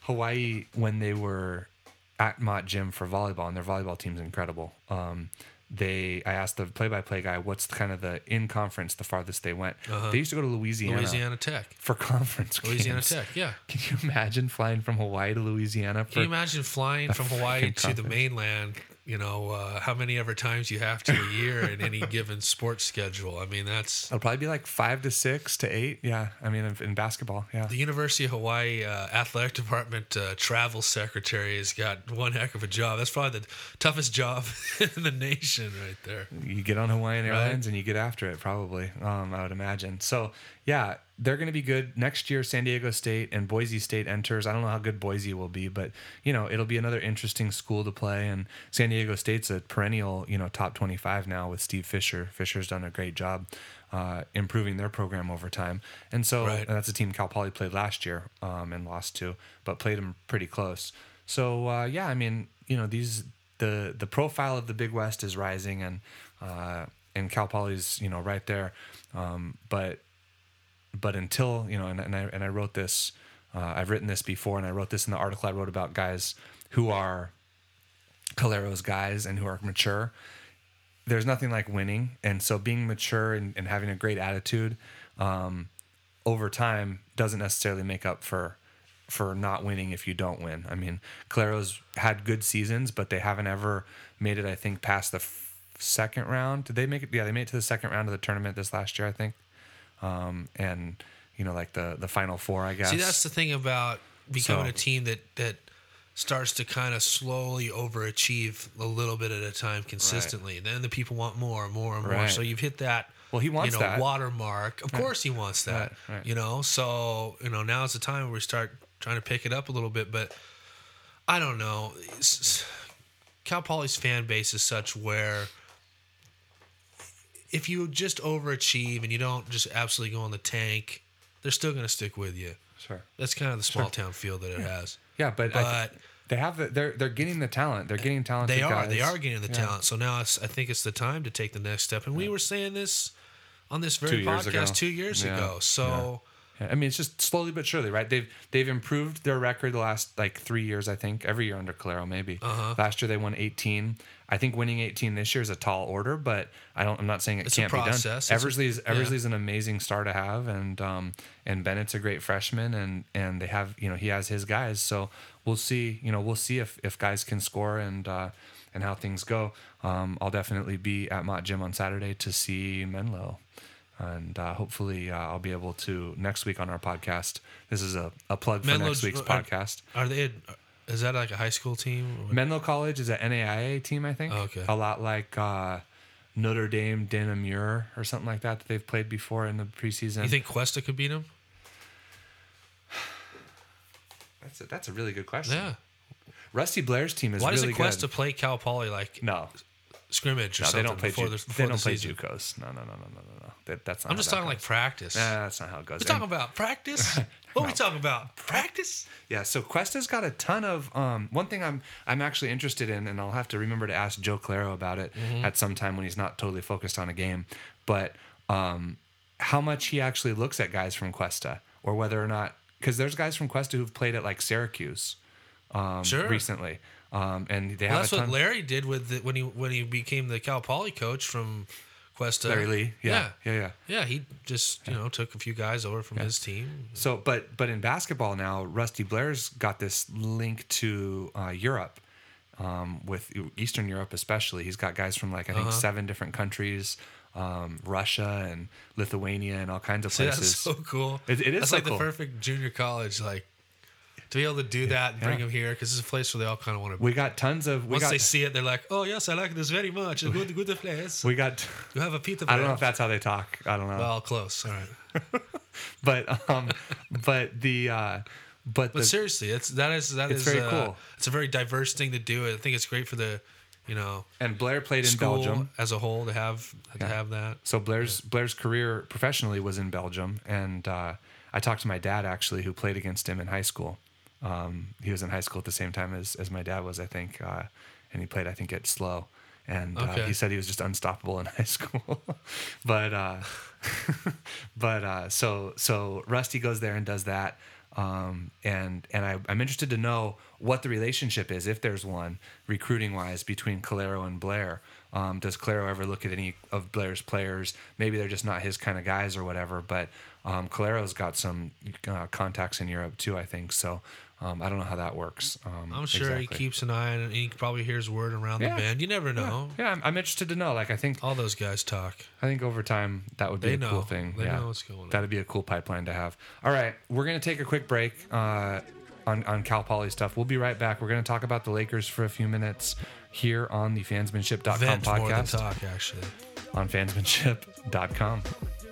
Hawaii, when they were at Mott Gym for volleyball, and their volleyball team's incredible. I asked the play-by-play guy, what's kind of the in conference, the farthest they went. They used to go to Louisiana Tech for conference Louisiana games. Tech, yeah. Can you imagine flying from Hawaii to Louisiana? Can you imagine flying from Hawaii to the mainland? How many ever times you have to a year in any given sports schedule. I mean, it'll probably be like 5 to 6 to 8. Yeah. I mean, in basketball. Yeah. The University of Hawaii athletic department travel secretary has got one heck of a job. That's probably the toughest job in the nation right there. You get on Hawaiian Airlines and you get after it, probably, I would imagine. So, yeah, they're going to be good. Next year, San Diego State and Boise State enters. I don't know how good Boise will be, but, it'll be another interesting school to play. And San Diego State's a perennial, top 25 now with Steve Fisher. Fisher's done a great job improving their program over time. And so and that's a team Cal Poly played last year and lost to, but played them pretty close. So, I mean, the profile of the Big West is rising, and Cal Poly's, right there. But until, and I wrote this, I've written this before, and I wrote this in the article I wrote about guys who are Calero's guys and who are mature. There's nothing like winning. And so being mature and having a great attitude over time doesn't necessarily make up for not winning if you don't win. I mean, Calero's had good seasons, but they haven't ever made it, I think, past the second round. Did they make it? Yeah, they made it to the second round of the tournament this last year, I think. And like the Final Four, I guess. See, that's the thing about becoming a team that starts to kind of slowly overachieve a little bit at a time consistently. Right. Then the people want more and more and more. Right. So you've hit that. Well, he wants that watermark. Of course, he wants that. Right. So now is the time where we start trying to pick it up a little bit. But I don't know. Cal Poly's fan base is such where, if you just overachieve and you don't just absolutely go on the tank, they're still going to stick with you. Sure. That's kind of the small town feel that it has. Yeah, but they have they're getting the talent. They're getting talented guys. They are getting the talent. So now I think it's the time to take the next step. And we were saying this on this very podcast 2 years ago. So I mean, it's just slowly but surely, right? They've improved their record the last 3 years, I think. Every year under Calero, maybe. Last year they won 18. I think winning 18 this year is a tall order, but I'm not saying it can't be done. Eversley's an amazing star to have, and Bennett's a great freshman, and they have he has his guys. So we'll see if guys can score and how things go. I'll definitely be at Mott Gym on Saturday to see Menlo. And hopefully I'll be able to next week on our podcast. This is a plug for next week's podcast. Is that like a high school team? Menlo College is an NAIA team, I think. Oh, okay. A lot like Notre Dame, Namur, or something like that they've played before in the preseason. You think Cuesta could beat them? That's a really good question. Yeah. Rusty Blair's team is really good. Why doesn't Cuesta play Cal Poly scrimmage or something? They don't play JUCOs. No. That's not. I'm just talking like practice. Nah, that's not how it goes. We're talking about practice. What are we talking about? Practice? Yeah. So Cuesta's got a ton of. One thing I'm actually interested in, and I'll have to remember to ask Joe Calero about it at some time when he's not totally focused on a game. But how much he actually looks at guys from Cuesta, or whether or not, because there's guys from Cuesta who've played at Syracuse recently. And they have that's what Larry did with when he became the Cal Poly coach from Cuesta. Larry Lee, yeah. He just took a few guys over from his team. So, but in basketball now, Rusty Blair's got this link to Europe, with Eastern Europe especially. He's got guys from I think 7 different countries, Russia and Lithuania and all kinds of places. That's so cool. It is that's so like cool. the perfect junior college, to be able to do that and bring them here, because it's a place where they all kind of want to be. We got tons of... Once they see it, they're like, oh, yes, I like this very much. A good place. We got... You have a pizza. I don't know if that's how they talk. I don't know. Well, close. All right. But seriously, that is very cool. It's a very diverse thing to do. I think it's great for the... and Blair played in Belgium as a whole to have that. So Blair's career professionally was in Belgium, and I talked to my dad actually, who played against him in high school. He was in high school at the same time as my dad was, I think, and he played, I think, at SLO. And he said he was just unstoppable in high school. So Rusty goes there and does that. And I'm interested to know what the relationship is, if there's one, recruiting wise, between Calero and Blair. Does Calero ever look at any of Blair's players? Maybe they're just not his kind of guys or whatever, but Calero's got some contacts in Europe too, I think. So I don't know how that works. I'm sure he keeps an eye on it, and he probably hears word around the band. You never know. Yeah, I'm interested to know. Like, I think all those guys talk. I think over time that would be a cool thing. They know what's going on. That'd be a cool pipeline to have. All right, we're gonna take a quick break on Cal Poly stuff. We'll be right back. We're gonna talk about the Lakers for a few minutes here on the Fansmanship.com Vent podcast. More than talk, actually. On Fansmanship.com.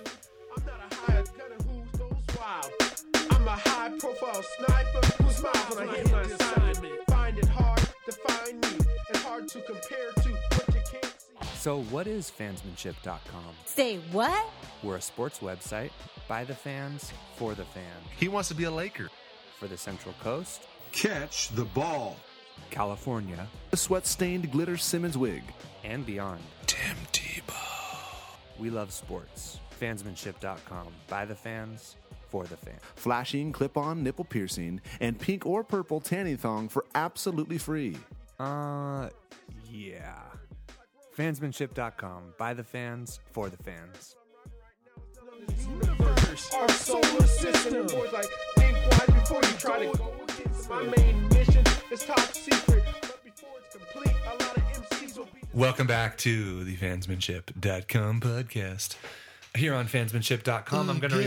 I'm a high-profile sniper who smiles when I hit my assignment. Find it hard to find me and hard to compare to what you can't see. So what is Fansmanship.com? Say what? We're a sports website by the fans for the fans. He wants to be a Laker. For the Central Coast, Catch the ball. California, The sweat-stained glitter Simmons wig. and beyond. Tim Tebow. We love sports. Fansmanship.com. By the fans, for the fans. Flashing clip-on nipple piercing and pink or purple tanning thong for absolutely free. Yeah. Fansmanship.com. By the fans, for the fans. Our solar system. Boys like, think twice before you try to go against my main mission. It's top secret, but before it's complete, a lot of MCs will be. Welcome back to the Fansmanship.com podcast. Here on Fansmanship.com, I'm going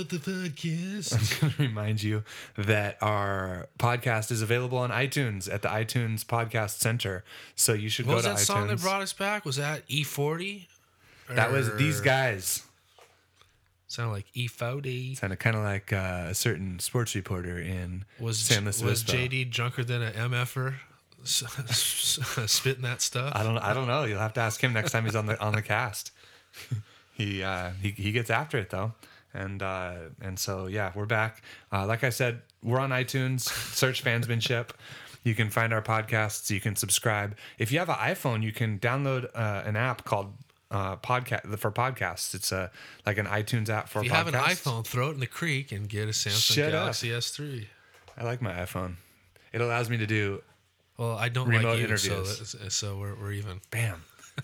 to remind you that our podcast is available on iTunes at the iTunes Podcast Center. So you should What go was to that iTunes. song that brought us back? Was that E40? That was These Guys. Sounded like E40. Sounded kind of like a certain sports reporter in San Luis Was Obispo. JD drunker than an MFer spitting that stuff? I don't know. You'll have to ask him next time he's on the cast. He gets after it though, and so yeah, we're back. Like I said, we're on iTunes. Search Fansmanship. You can find our podcasts. You can subscribe. If you have an iPhone, you can download an app called podcast for podcasts. It's like an iTunes app for podcasts. If you have an iPhone, throw it in the creek and get a Samsung Galaxy S3. I like my iPhone. It allows me to do Well, I don't remote like you, interviews. so we're even. Bam.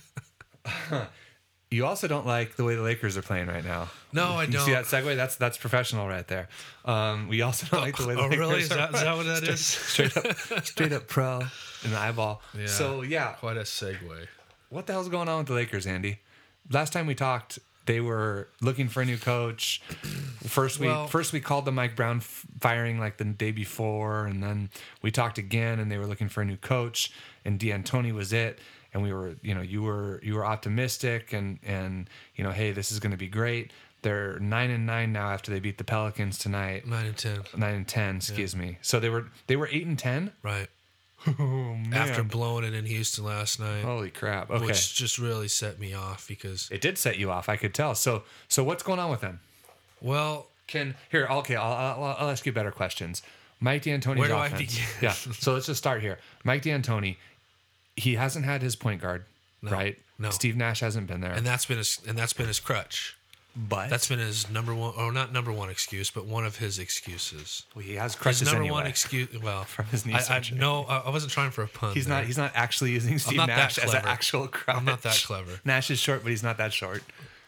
You also don't like the way the Lakers are playing right now. No, I You don't. see that segue? That's professional right there. We also don't like the way the Lakers really? are Is that what that is? straight up pro in the eyeball. Yeah. So yeah, Quite a segue. what the hell's going on with the Lakers, Andy? Last time we talked, they were looking for a new coach. First we called the Mike Brown firing like the day before, and then we talked again, and they were looking for a new coach, and D'Antoni was it. And we were, you were optimistic, and hey, this is going to be great. They're 9-9 now after they beat the Pelicans tonight. 9-10. 9-10, excuse me. So they were 8-10. Right. Oh man! After blowing it in Houston last night. Holy crap! Okay, Which just really set me off because. it did set you off. I could tell. So what's going on with them? Well, I'll ask you better questions. Mike D'Antoni's Where do I offense. begin? Yeah. So let's just start here. Mike D'Antoni, he hasn't had his point guard, right? no. Steve Nash hasn't been there, and that's been his crutch. but That's been his number one, or not number one excuse, but one of his excuses. well, he has His crutches number anyway. one excuse, well, From his knee I surgery. wasn't trying for a pun. He's there. not actually using Steve not that Nash as an clever. actual crutch. I'm not that clever. Nash is short, but he's not that short.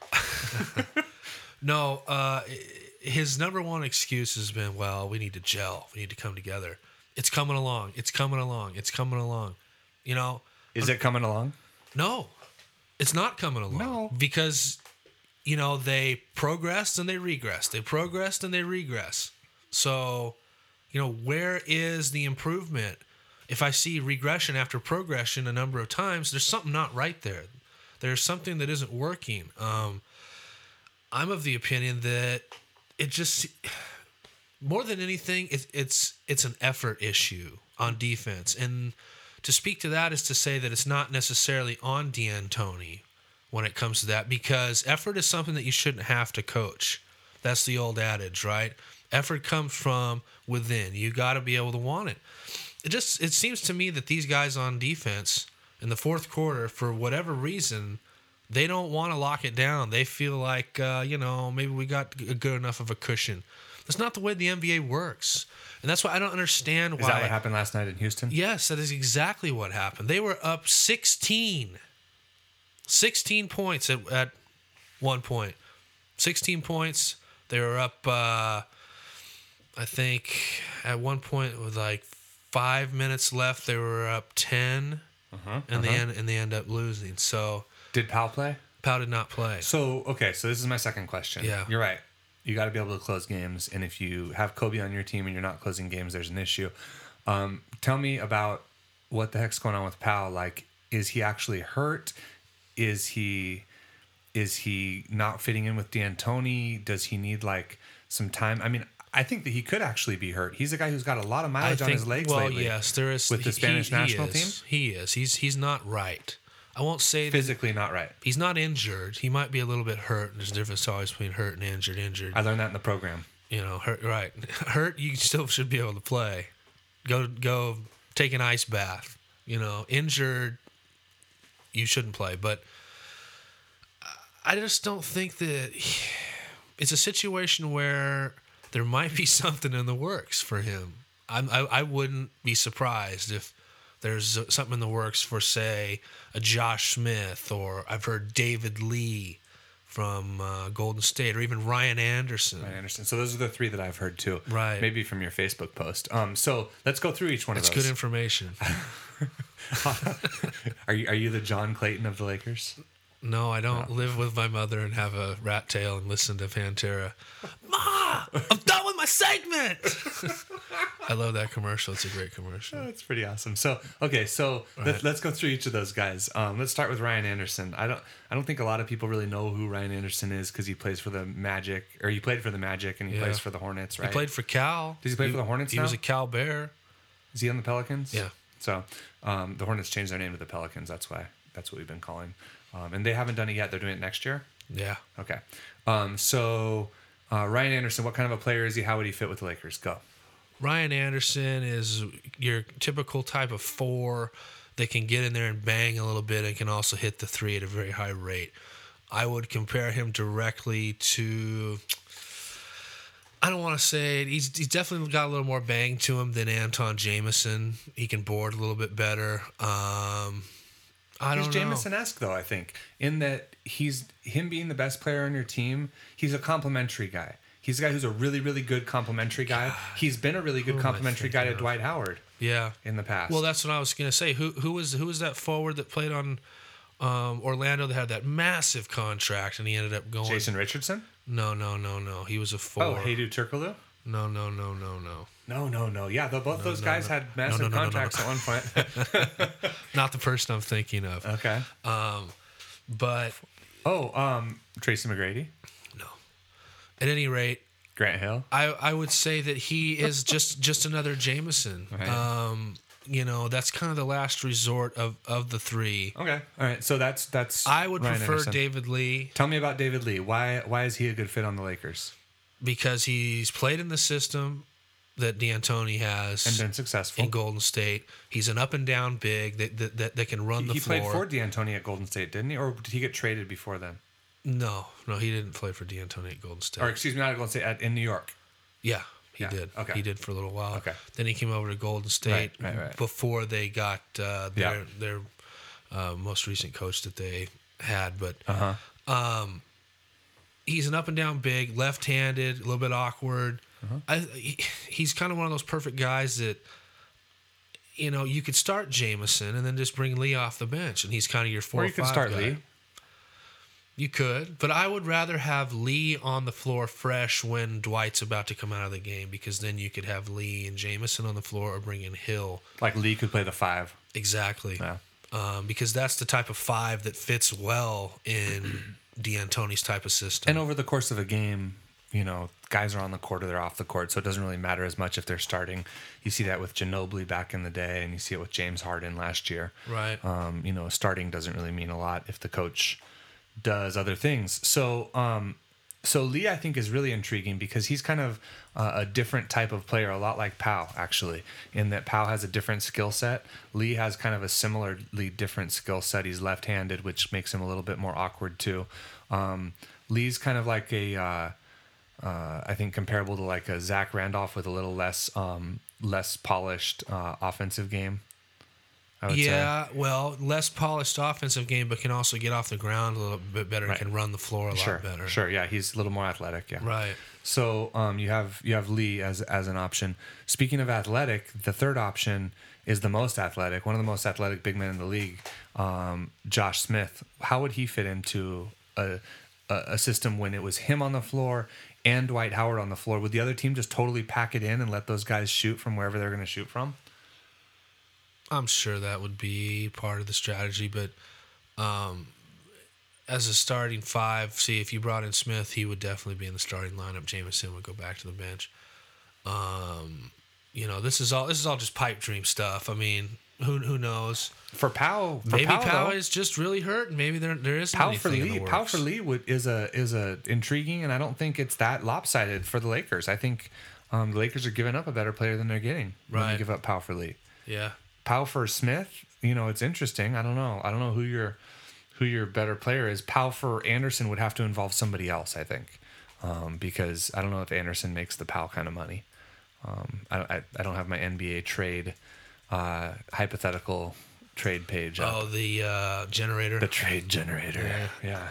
No, his number one excuse has been, well, we need to gel. We need to come together. It's coming along. It's coming along. It's coming along. Is it coming along? No, it's not coming along. No. Because, they progressed and they regressed. They progressed and they regress. So, where is the improvement? If I see regression after progression a number of times, there's something not right there. There's something that isn't working. I'm of the opinion that it just, more than anything, it's an effort issue on defense. And to speak to that is to say that it's not necessarily on D'Antoni when it comes to that, because effort is something that you shouldn't have to coach. That's the old adage, right? Effort comes from within. You got to be able to want it. It seems to me that these guys on defense in the fourth quarter, for whatever reason, they don't want to lock it down. They feel like, maybe we got a good enough of a cushion. That's not the way the NBA works. And that's why I don't understand why. Is that what happened last night in Houston? Yes, that is exactly what happened. They were up 16 points at one point. 16 points. They were up, I think, at one point with like 5 minutes left. They were up 10, and they end up losing. So Did Powell play? Powell did not play. So this is my second question. Yeah. You're right. You got to be able to close games, and if you have Kobe on your team and you're not closing games, there's an issue. Tell me about what the heck's going on with Powell. Like, is he actually hurt? Is he not fitting in with D'Antoni? Does he need like some time? I mean, I think that he could actually be hurt. He's a guy who's got a lot of mileage on his legs lately. Well, yes, there is with the Spanish national team. He is. He's not right. I won't say physically not right. He's not injured. He might be a little bit hurt. There's a difference always between hurt and injured. Injured. I learned that in the program. Hurt. Right. Hurt. You still should be able to play. Go. Take an ice bath. Injured. You shouldn't play. But I just don't think that it's a situation where there might be something in the works for him. I wouldn't be surprised if there's something in the works for, say, a Josh Smith, or I've heard David Lee from Golden State, or even Ryan Anderson. So those are the three that I've heard too. Right. Maybe from your Facebook post. So let's go through each one of those. It's good information. Are you the John Clayton of the Lakers? No, I don't live with my mother and have a rat tail and listen to Pantera. Ma, I'm done with my segment. I love that commercial. It's a great commercial. Oh, it's pretty awesome. So let's go through each of those guys. Let's start with Ryan Anderson. I don't think a lot of people really know who Ryan Anderson is because he plays for the Magic, or he played for the Magic and he plays for the Hornets, right? He played for Cal. Does he play for the Hornets now? He was a Cal Bear. Is he on the Pelicans? Yeah. So the Hornets changed their name to the Pelicans. That's what we've been calling. And they haven't done it yet. They're doing it next year? Yeah. Okay. So Ryan Anderson, what kind of a player is he? How would he fit with the Lakers? Go. Ryan Anderson is your typical type of 4 that can get in there and bang a little bit and can also hit the 3 at a very high rate. I would compare him directly to... I don't want to say it. He's definitely got a little more bang to him than Anton Jameson. He can board a little bit better. He's Jameson-esque, though, I think, in that him being the best player on your team, he's a complimentary guy. He's a guy who's a really, really good complimentary guy. God. He's been a really good complimentary guy to Dwight Howard. Yeah. In the past. Well, that's what I was going to say. Who was that forward that played on Orlando that had that massive contract and he ended up going... Jason Richardson? No. He was a forward. Oh, Hedo Turkoglu? No. No. Yeah, both those guys had massive contracts at one point. Not the person I'm thinking of. Okay. But... Tracy McGrady? No. At any rate... Grant Hill? I would say that he is just another Jameson. Right. That's kind of the last resort of the 3. Okay. All right. So that's I would Ryan prefer Anderson. David Lee. Tell me about David Lee. Why is he a good fit on the Lakers? Because he's played in the system that D'Antoni has and been successful in Golden State. He's an up and down big that can run the floor. He played for D'Antoni at Golden State, didn't he? Or did he get traded before then? No, he didn't play for D'Antoni at Golden State. Or excuse me, not at Golden State, in New York. Yeah, he did. Okay. He did for a little while. Okay. Then he came over to Golden State right. before they got their most recent coach that they had. But he's an up and down big, left-handed, a little bit awkward. He's kind of one of those perfect guys that, you could start Jameson and then just bring Lee off the bench, and he's kind of your 4 or 5 guy. Or you could start Lee. You could, but I would rather have Lee on the floor fresh when Dwight's about to come out of the game, because then you could have Lee and Jameson on the floor or bring in Hill. Like Lee could play the 5. Exactly. Yeah. Because that's the type of 5 that fits well in D'Antoni's type of system. And over the course of a game, guys are on the court or they're off the court, so it doesn't really matter as much if they're starting. You see that with Ginobili back in the day, and you see it with James Harden last year. Right. Starting doesn't really mean a lot if the coach does other things. So Lee, I think, is really intriguing because he's kind of a different type of player, a lot like Powell, actually, in that Powell has a different skill set. Lee has kind of a similarly different skill set. He's left-handed, which makes him a little bit more awkward, too. Lee's kind of like a I think comparable to like a Zach Randolph with a little less polished offensive game. I would say. Well, less polished offensive game, but can also get off the ground a little bit better and Right. can run the floor a lot better. Sure, yeah, he's a little more athletic, yeah. Right. So you have Lee as an option. Speaking of athletic, the third option is the most athletic, one of the most athletic big men in the league, Josh Smith. How would he fit into a system when it was him on the floor and Dwight Howard on the floor? Would the other team just totally pack it in and let those guys shoot from wherever they're going to shoot from? I'm sure that would be part of the strategy, but as a starting five, see, if you brought in Smith, he would definitely be in the starting lineup. Jameson would go back to the bench. This is all just pipe dream stuff. I mean, who knows? For Powell, Maybe Powell though, is just really hurt, and maybe there isn't Powell for anything in Lee. the works. Powell for Lee is a intriguing, and I don't think it's that lopsided for the Lakers. I think the Lakers are giving up a better player than they're getting when they Right. give up Powell for Lee. Yeah. Powell for Smith, it's interesting. I don't know who your better player is. Powell for Anderson would have to involve somebody else, I think, because I don't know if Anderson makes the Powell kind of money. I don't have my NBA trade hypothetical trade page up. Oh, the generator. The trade generator. Yeah.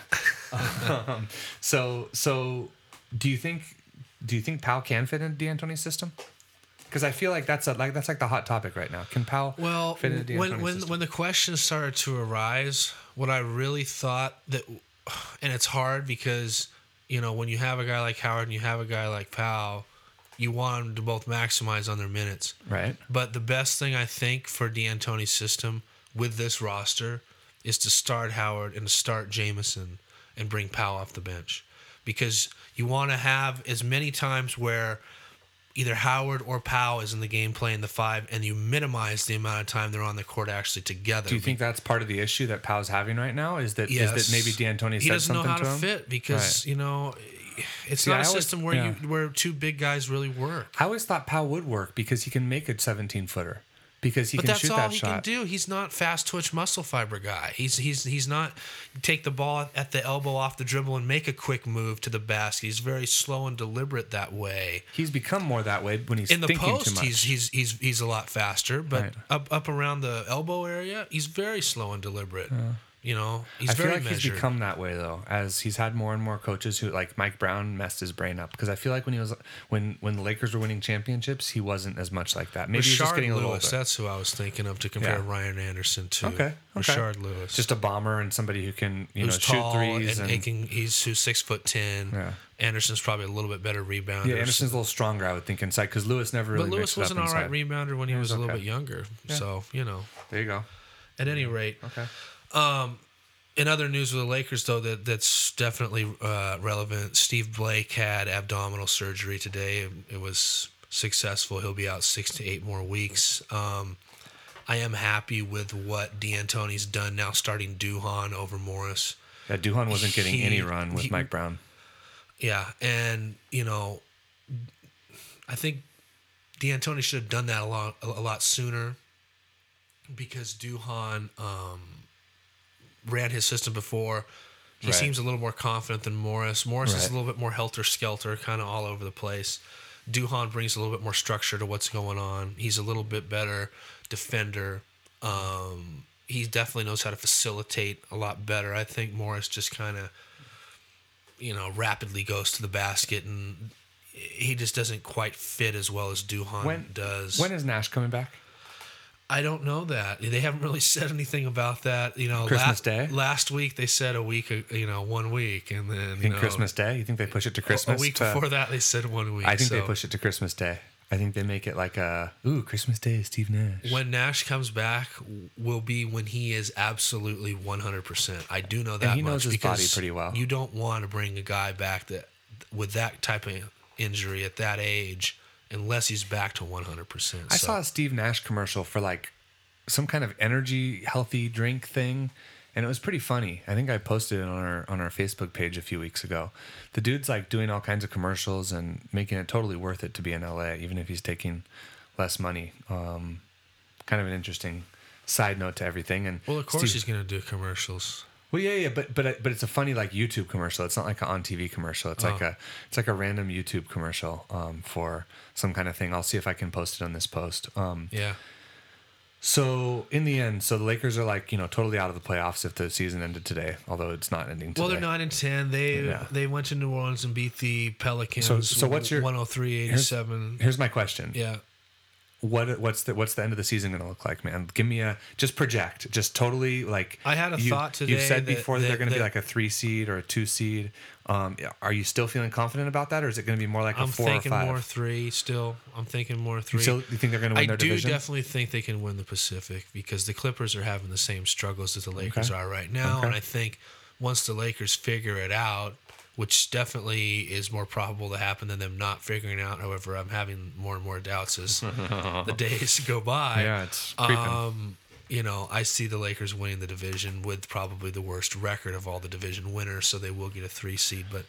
So do you think Powell can fit into D'Antoni's system? Because I feel like that's like the hot topic right now. Can Powell fit into D'Antoni's system? when the questions started to arise, what I really thought that, and it's hard because when you have a guy like Howard and you have a guy like Powell, you want them to both maximize on their minutes. Right. But the best thing I think for D'Antoni's system with this roster is to start Howard and to start Jameson and bring Powell off the bench, because you want to have as many times where either Howard or Powell is in the game playing the five, and you minimize the amount of time they're on the court actually together. Do you think that's part of the issue that Powell's having right now? Is that maybe D'Antoni said something to him? He doesn't know how to fit because it's not a system where two big guys really work. I always thought Powell would work because he can make a 17-footer. Because he can shoot that shot. But that's all he can do. He's not fast twitch muscle fiber guy. He's not take the ball at the elbow off the dribble and make a quick move to the basket. He's very slow and deliberate that way. He's become more that way when he's in the thinking post. Too much. He's a lot faster, but up around the elbow area, he's very slow and deliberate. He's I very feel like measured. he's become that way though, as he's had more and more coaches who, like Mike Brown, messed his brain up. Because I feel like when the Lakers were winning championships, he wasn't as much like that. Maybe he's just getting a little older. That's who I was thinking of to compare Ryan Anderson to. Okay. Rashard Lewis, just a bomber and somebody who can who's shoot tall threes and who's 6'10". Yeah. Anderson's probably a little bit better rebounder. Yeah, Anderson's a little stronger, I would think, inside, because Lewis never really. But Lewis was an all right inside. rebounder when he was a little bit younger. Yeah. So There you go. At any rate, okay. In other news with the Lakers, though, that's definitely relevant. Steve Blake had abdominal surgery today. It was successful. He'll be out 6 to 8 more weeks. I am happy with what D'Antoni's done now, starting Duhon over Morris. Yeah, Duhon wasn't getting any run with Mike Brown. Yeah, and I think D'Antoni should have done that a lot sooner, because Duhon ran his system before. He seems a little more confident than Morris. Morris is a little bit more helter-skelter, kind of all over the place. Duhon brings a little bit more structure to what's going on. He's a little bit better defender. He definitely knows how to facilitate a lot better. I think Morris just kind of, rapidly goes to the basket, and he just doesn't quite fit as well as Duhon does. When is Nash coming back? I don't know that. They haven't really said anything about that. Christmas Day? Last week they said a week, 1 week, and then Christmas Day? You think they push it to Christmas? A week before that they said 1 week. I think they push it to Christmas Day. I think they make it like Christmas Day, Steve Nash. When Nash comes back will be when he is absolutely 100%. I do know that and he knows much his body because pretty well. You don't want to bring a guy back that with that type of injury at that age unless he's back to 100%. I saw a Steve Nash commercial for like some kind of energy healthy drink thing, and it was pretty funny. I think I posted it on our Facebook page a few weeks ago. The dude's like doing all kinds of commercials and making it totally worth it to be in LA, even if he's taking less money. Kind of an interesting side note to everything. And well, of course he's going to do commercials. Well, yeah, but it's a funny like YouTube commercial. It's not like an on TV commercial. It's like a random YouTube commercial for some kind of thing. I'll see if I can post it on this post. Yeah. So in the end, the Lakers are like, totally out of the playoffs if the season ended today, although it's not ending today. Well, they're 9-10. They went to New Orleans and beat the Pelicans. So what's your 103-87? Here's my question. Yeah. What's the end of the season going to look like, man? Give me just project, just totally like. I had a thought today. You said before that they're going to be that like a 3 seed or a 2 seed. Are you still feeling confident about that, or is it going to be more like a 4 or 5? I'm thinking more 3 still. I'm thinking more 3. You think they're going to win their division? I do definitely think they can win the Pacific because the Clippers are having the same struggles that the Lakers are right now, and I think once the Lakers figure it out, which definitely is more probable to happen than them not figuring out. However, I'm having more and more doubts as the days go by. Yeah, it's creeping. I see the Lakers winning the division with probably the worst record of all the division winners, so they will get a 3 seed. But,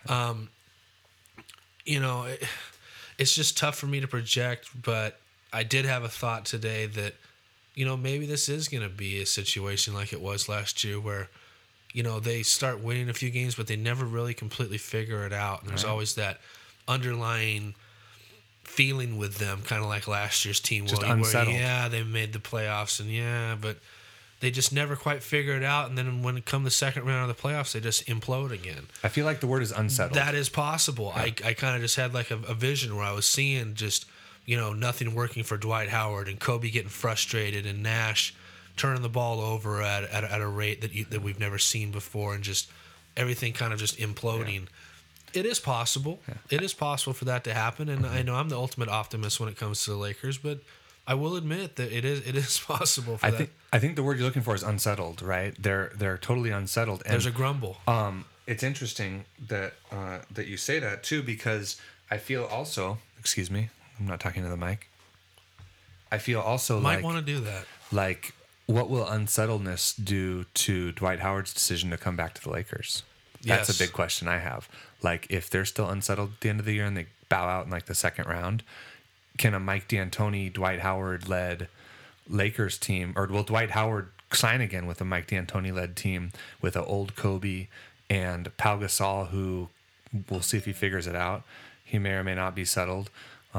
it's just tough for me to project. But I did have a thought today that, maybe this is going to be a situation like it was last year where, they start winning a few games, but they never really completely figure it out. And there's always that underlying feeling with them, kind of like last year's team. Just where, unsettled. they made the playoffs, but they just never quite figure it out. And then when it comes the second round of the playoffs, they just implode again. I feel like the word is unsettled. That is possible. Yeah. I kind of just had like a vision where I was seeing just, nothing working for Dwight Howard and Kobe getting frustrated and Nash turning the ball over at a rate that we've never seen before, and just everything kind of just imploding. Yeah. It is possible. Yeah. It is possible for that to happen, and I know I'm the ultimate optimist when it comes to the Lakers, but I will admit that it is possible for that. I think the word you're looking for is unsettled, right? They're totally unsettled. And, there's a grumble. It's interesting that you say that too, because I feel also. Excuse me, I'm not talking to the mic. I feel also might want to do that. Like, what will unsettledness do to Dwight Howard's decision to come back to the Lakers? That's a big question I have. Like, if they're still unsettled at the end of the year and they bow out in like the second round, can a Mike D'Antoni, Dwight Howard-led Lakers team, or will Dwight Howard sign again with a Mike D'Antoni-led team with an old Kobe and Pau Gasol, who we'll see if he figures it out. He may or may not be settled.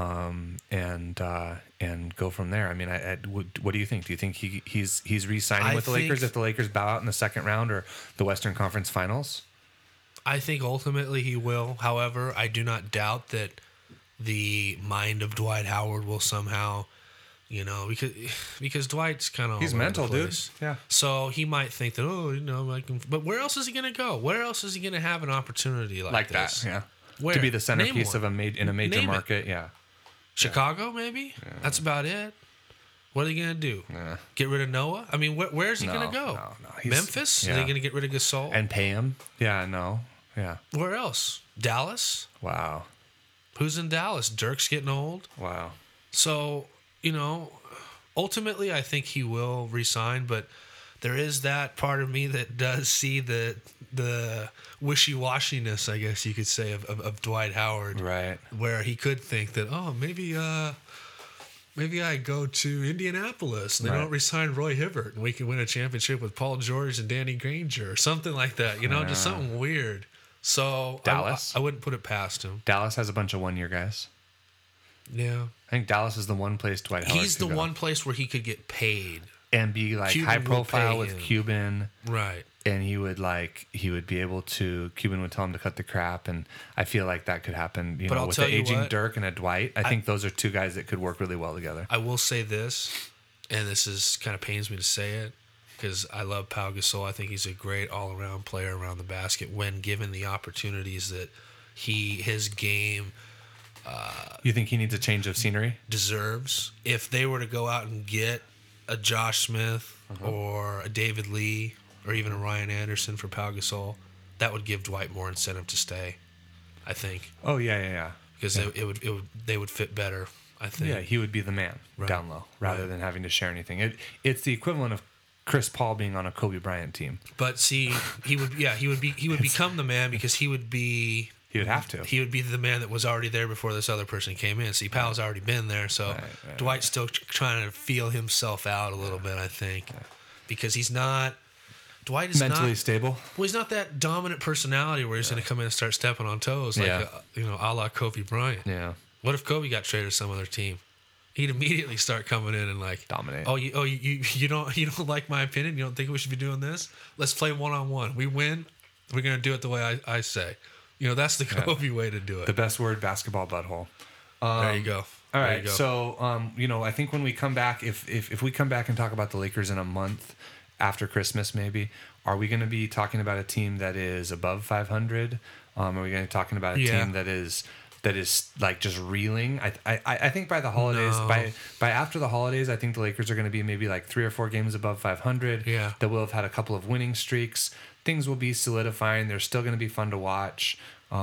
And go from there. I mean, what do you think? Do you think he's re-signing with the Lakers if the Lakers bow out in the second round or the Western Conference Finals? I think ultimately he will. However, I do not doubt that the mind of Dwight Howard will somehow, because Dwight's kind of he's mental, dude. Yeah. So he might think that but where else is he going to go? Where else is he going to have an opportunity like this? That? Yeah. Where? To be the centerpiece of in a major market, yeah. Chicago, maybe? Yeah. That's about it. What are they going to do? Yeah. Get rid of Noah? I mean, where's he going to go? No. Memphis? Yeah. Are they going to get rid of Gasol? And pay him? Yeah, no. Yeah. Where else? Dallas? Wow. Who's in Dallas? Dirk's getting old? Wow. So, ultimately I think he will resign, but there is that part of me that does see the wishy-washiness, I guess you could say, of Dwight Howard. Right. Where he could think that, maybe I go to Indianapolis and they don't resign Roy Hibbert and we can win a championship with Paul George and Danny Granger or something like that, just something weird. So Dallas? I wouldn't put it past him. Dallas has a bunch of one-year guys. Yeah. I think Dallas is the one place Dwight Howard He's the one place where he could get paid. And be like Cuban high profile with Cuban. Right. And he would be able to, Cuban would tell him to cut the crap, and I feel like that could happen, with the aging Dirk and a Dwight. I think those are two guys that could work really well together. I will say this, and this is kind of pains me to say it, because I love Pau Gasol. I think he's a great all-around player around the basket when given the opportunities that his game you think he needs a change of scenery? Deserves. If they were to go out and get a Josh Smith or a David Lee or even a Ryan Anderson for Pau Gasol, that would give Dwight more incentive to stay, I think. Oh, yeah. Because they would fit better, I think. Yeah, he would be the man down low rather than having to share anything. It's the equivalent of Chris Paul being on a Kobe Bryant team. But see, he would become the man because he would have to. He would be the man that was already there before this other person came in. See, Powell's already been there, so Dwight's still trying to feel himself out a little bit, I think, because he's not Dwight is mentally not stable. Well, he's not that dominant personality where he's going to come in and start stepping on toes like a la Kobe Bryant. Yeah. What if Kobe got traded to some other team? He'd immediately start coming in and like dominate. You don't like my opinion? You don't think we should be doing this? Let's play 1-on-1. We win. We're going to do it the way I say. That's the Kobe way to do it. The best word, basketball butthole. There you go. All right. So, I think when we come back, if we come back and talk about the Lakers in a month after Christmas, maybe, are we going to be talking about a team that is above 500? Are we going to be talking about a team that is like just reeling? I think by the holidays, by after the holidays, I think the Lakers are going to be maybe like 3 or 4 games above 500. Yeah. That will have had a couple of winning streaks. Things will be solidifying. They're still going to be fun to watch.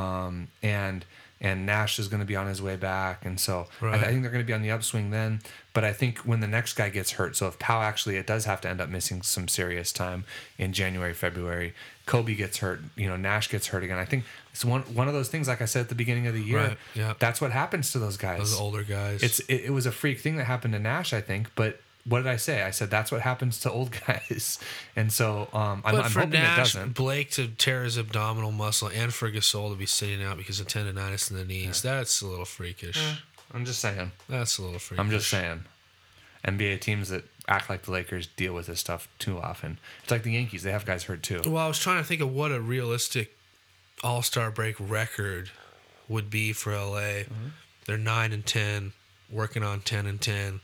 And Nash is going to be on his way back. And so I think they're going to be on the upswing then. But I think when the next guy gets hurt, so if Powell it does have to end up missing some serious time in January, February, Kobe gets hurt, Nash gets hurt again. I think it's one of those things, like I said at the beginning of the year, Right, yeah. That's what happens to those guys. Those older guys. It was a freak thing that happened to Nash, I think, but what did I say? I said that's what happens to old guys. And so I'm hoping Nash, it doesn't. Blake to tear his abdominal muscle and for Gasol to be sitting out because of tendonitis in the knees, that's a little freakish. I'm just saying. That's a little freakish. I'm just saying. NBA teams that act like the Lakers deal with this stuff too often. It's like the Yankees. They have guys hurt too. Well, I was trying to think of what a realistic All-Star break record would be for LA. Mm-hmm. They're 9-10, working on 10-10.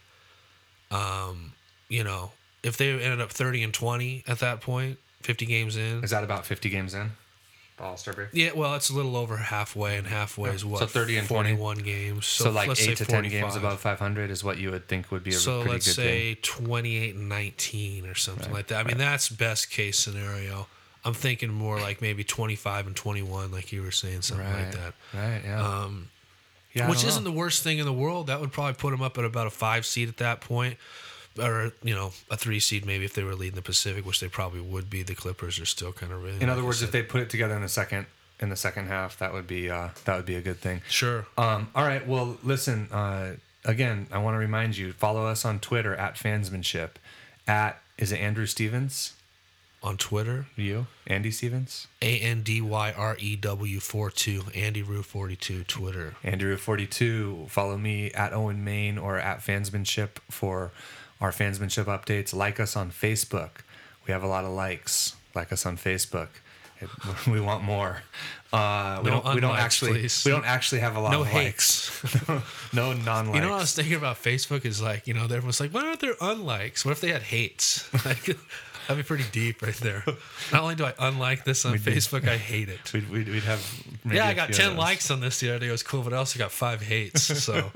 If they ended up 30-20 at that point, 50 games in. Is that about 50 games in? The All-Star break? Yeah, well, it's a little over halfway, and halfway is what? So 30 and 41 games. So like let's 8 to 10 games 45. above 500 is what you would think would be a pretty good thing. So let's say 28-19 or something like that. I mean, that's best case scenario. I'm thinking more like maybe 25-21, like you were saying, something like that. Right, yeah. Which isn't the worst thing in the world. That would probably put them up at about a 5 seed at that point. Or, a 3 seed maybe if they were leading the Pacific, which they probably would be. The Clippers are still kind of really. In other words, if they put it together in the second half, that would be a good thing. Sure. All right. Well, listen. Again, I want to remind you: follow us on Twitter at Fansmanship. Is it Andrew Stevens? On Twitter, you, Andy Stevens, ANDYREW42, Andy Rue 42, Twitter. Andy Rue 42. Follow me at Owen Main or at Fansmanship for our Fansmanship updates. Like us on Facebook. We have a lot of likes. Like us on Facebook. We want more. We don't actually have a lot of likes. No non-likes. You know what I was thinking about Facebook is like, everyone's like, why aren't there unlikes? What if they had hates? Like, that'd be pretty deep right there. Not only do I unlike this on Facebook, I hate it. We'd have. Maybe I got 10 likes on this the other day. It was cool, but I also got 5 hates. So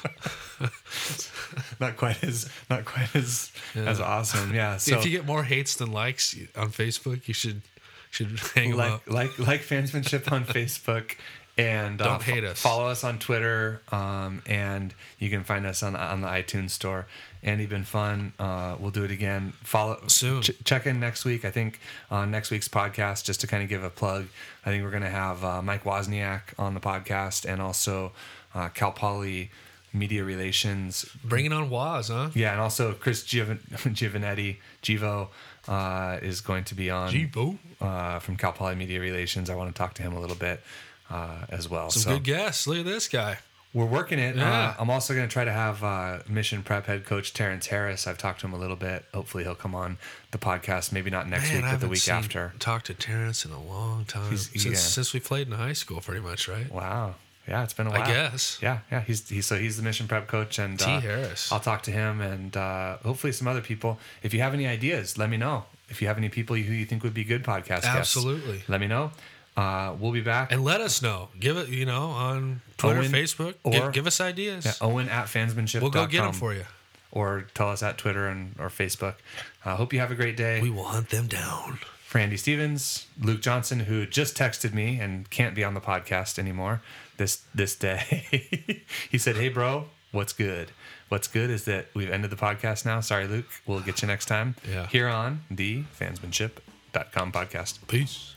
not quite as awesome. Yeah. So if you get more hates than likes on Facebook, you should hang them up. Like Fansmanship on Facebook. And don't hate us. Follow us on Twitter, and you can find us on the iTunes store. Andy, been fun. We'll do it again. Follow soon. Check in next week. I think on next week's podcast, just to kind of give a plug, I think we're going to have Mike Wozniak on the podcast, and also Cal Poly Media Relations. Bringing on Woz, huh? Yeah, and also Chris Giovanetti, Givo, is going to be on. Givo from Cal Poly Media Relations. I want to talk to him a little bit. As well. Some good guests. Look at this guy. We're working it. Yeah. I'm also going to try to have Mission Prep head coach Terrence Harris. I've talked to him a little bit. Hopefully he'll come on the podcast. Maybe not next week, but the week after. Talked to Terrence in a long time. Since we played in high school, pretty much, right? Wow. Yeah, it's been a while. I guess. Yeah. He's the Mission Prep coach, and T. Harris. I'll talk to him and hopefully some other people. If you have any ideas, let me know. If you have any people who you think would be good podcast guests, absolutely, let me know. We'll be back. And let us know. Give it, on Twitter, Owen, Facebook. Or give us ideas. Yeah, Owen at Fansmanship.com. We'll go get them for you. Or tell us at Twitter or Facebook. Hope you have a great day. We will hunt them down. For Andy Stevens, Luke Johnson, who just texted me and can't be on the podcast anymore this day. He said, "Hey, bro, what's good? What's good is that we've ended the podcast now. Sorry, Luke. We'll get you next time." Yeah. Here on the Fansmanship.com podcast. Peace.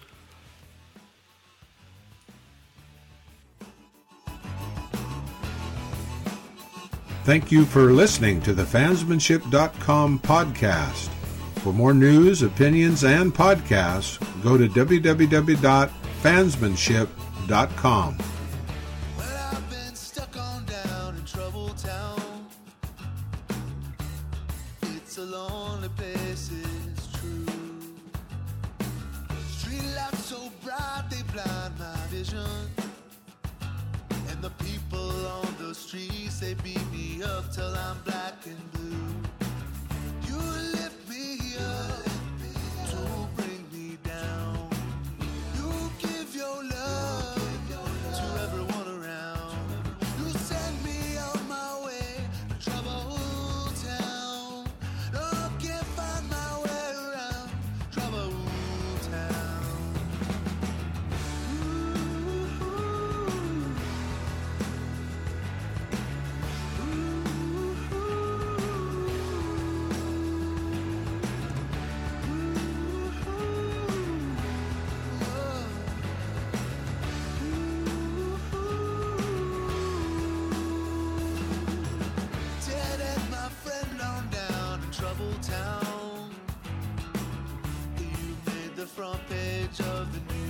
Thank you for listening to the Fansmanship.com podcast. For more news, opinions, and podcasts, go to www.fansmanship.com. Well, I've been stuck on down in Trouble Town. It's a lonely place, it's true. Street lights so bright they blind my vision. And the people on the streets, they beat me up till I'm black and blue. You lift me up to bring me down. You give your love to everyone around. You send me on my way to Trouble Town. No, I can't find my way around Trouble Town. Ted and my friend on down in Trouble Town. You made the front page of the news.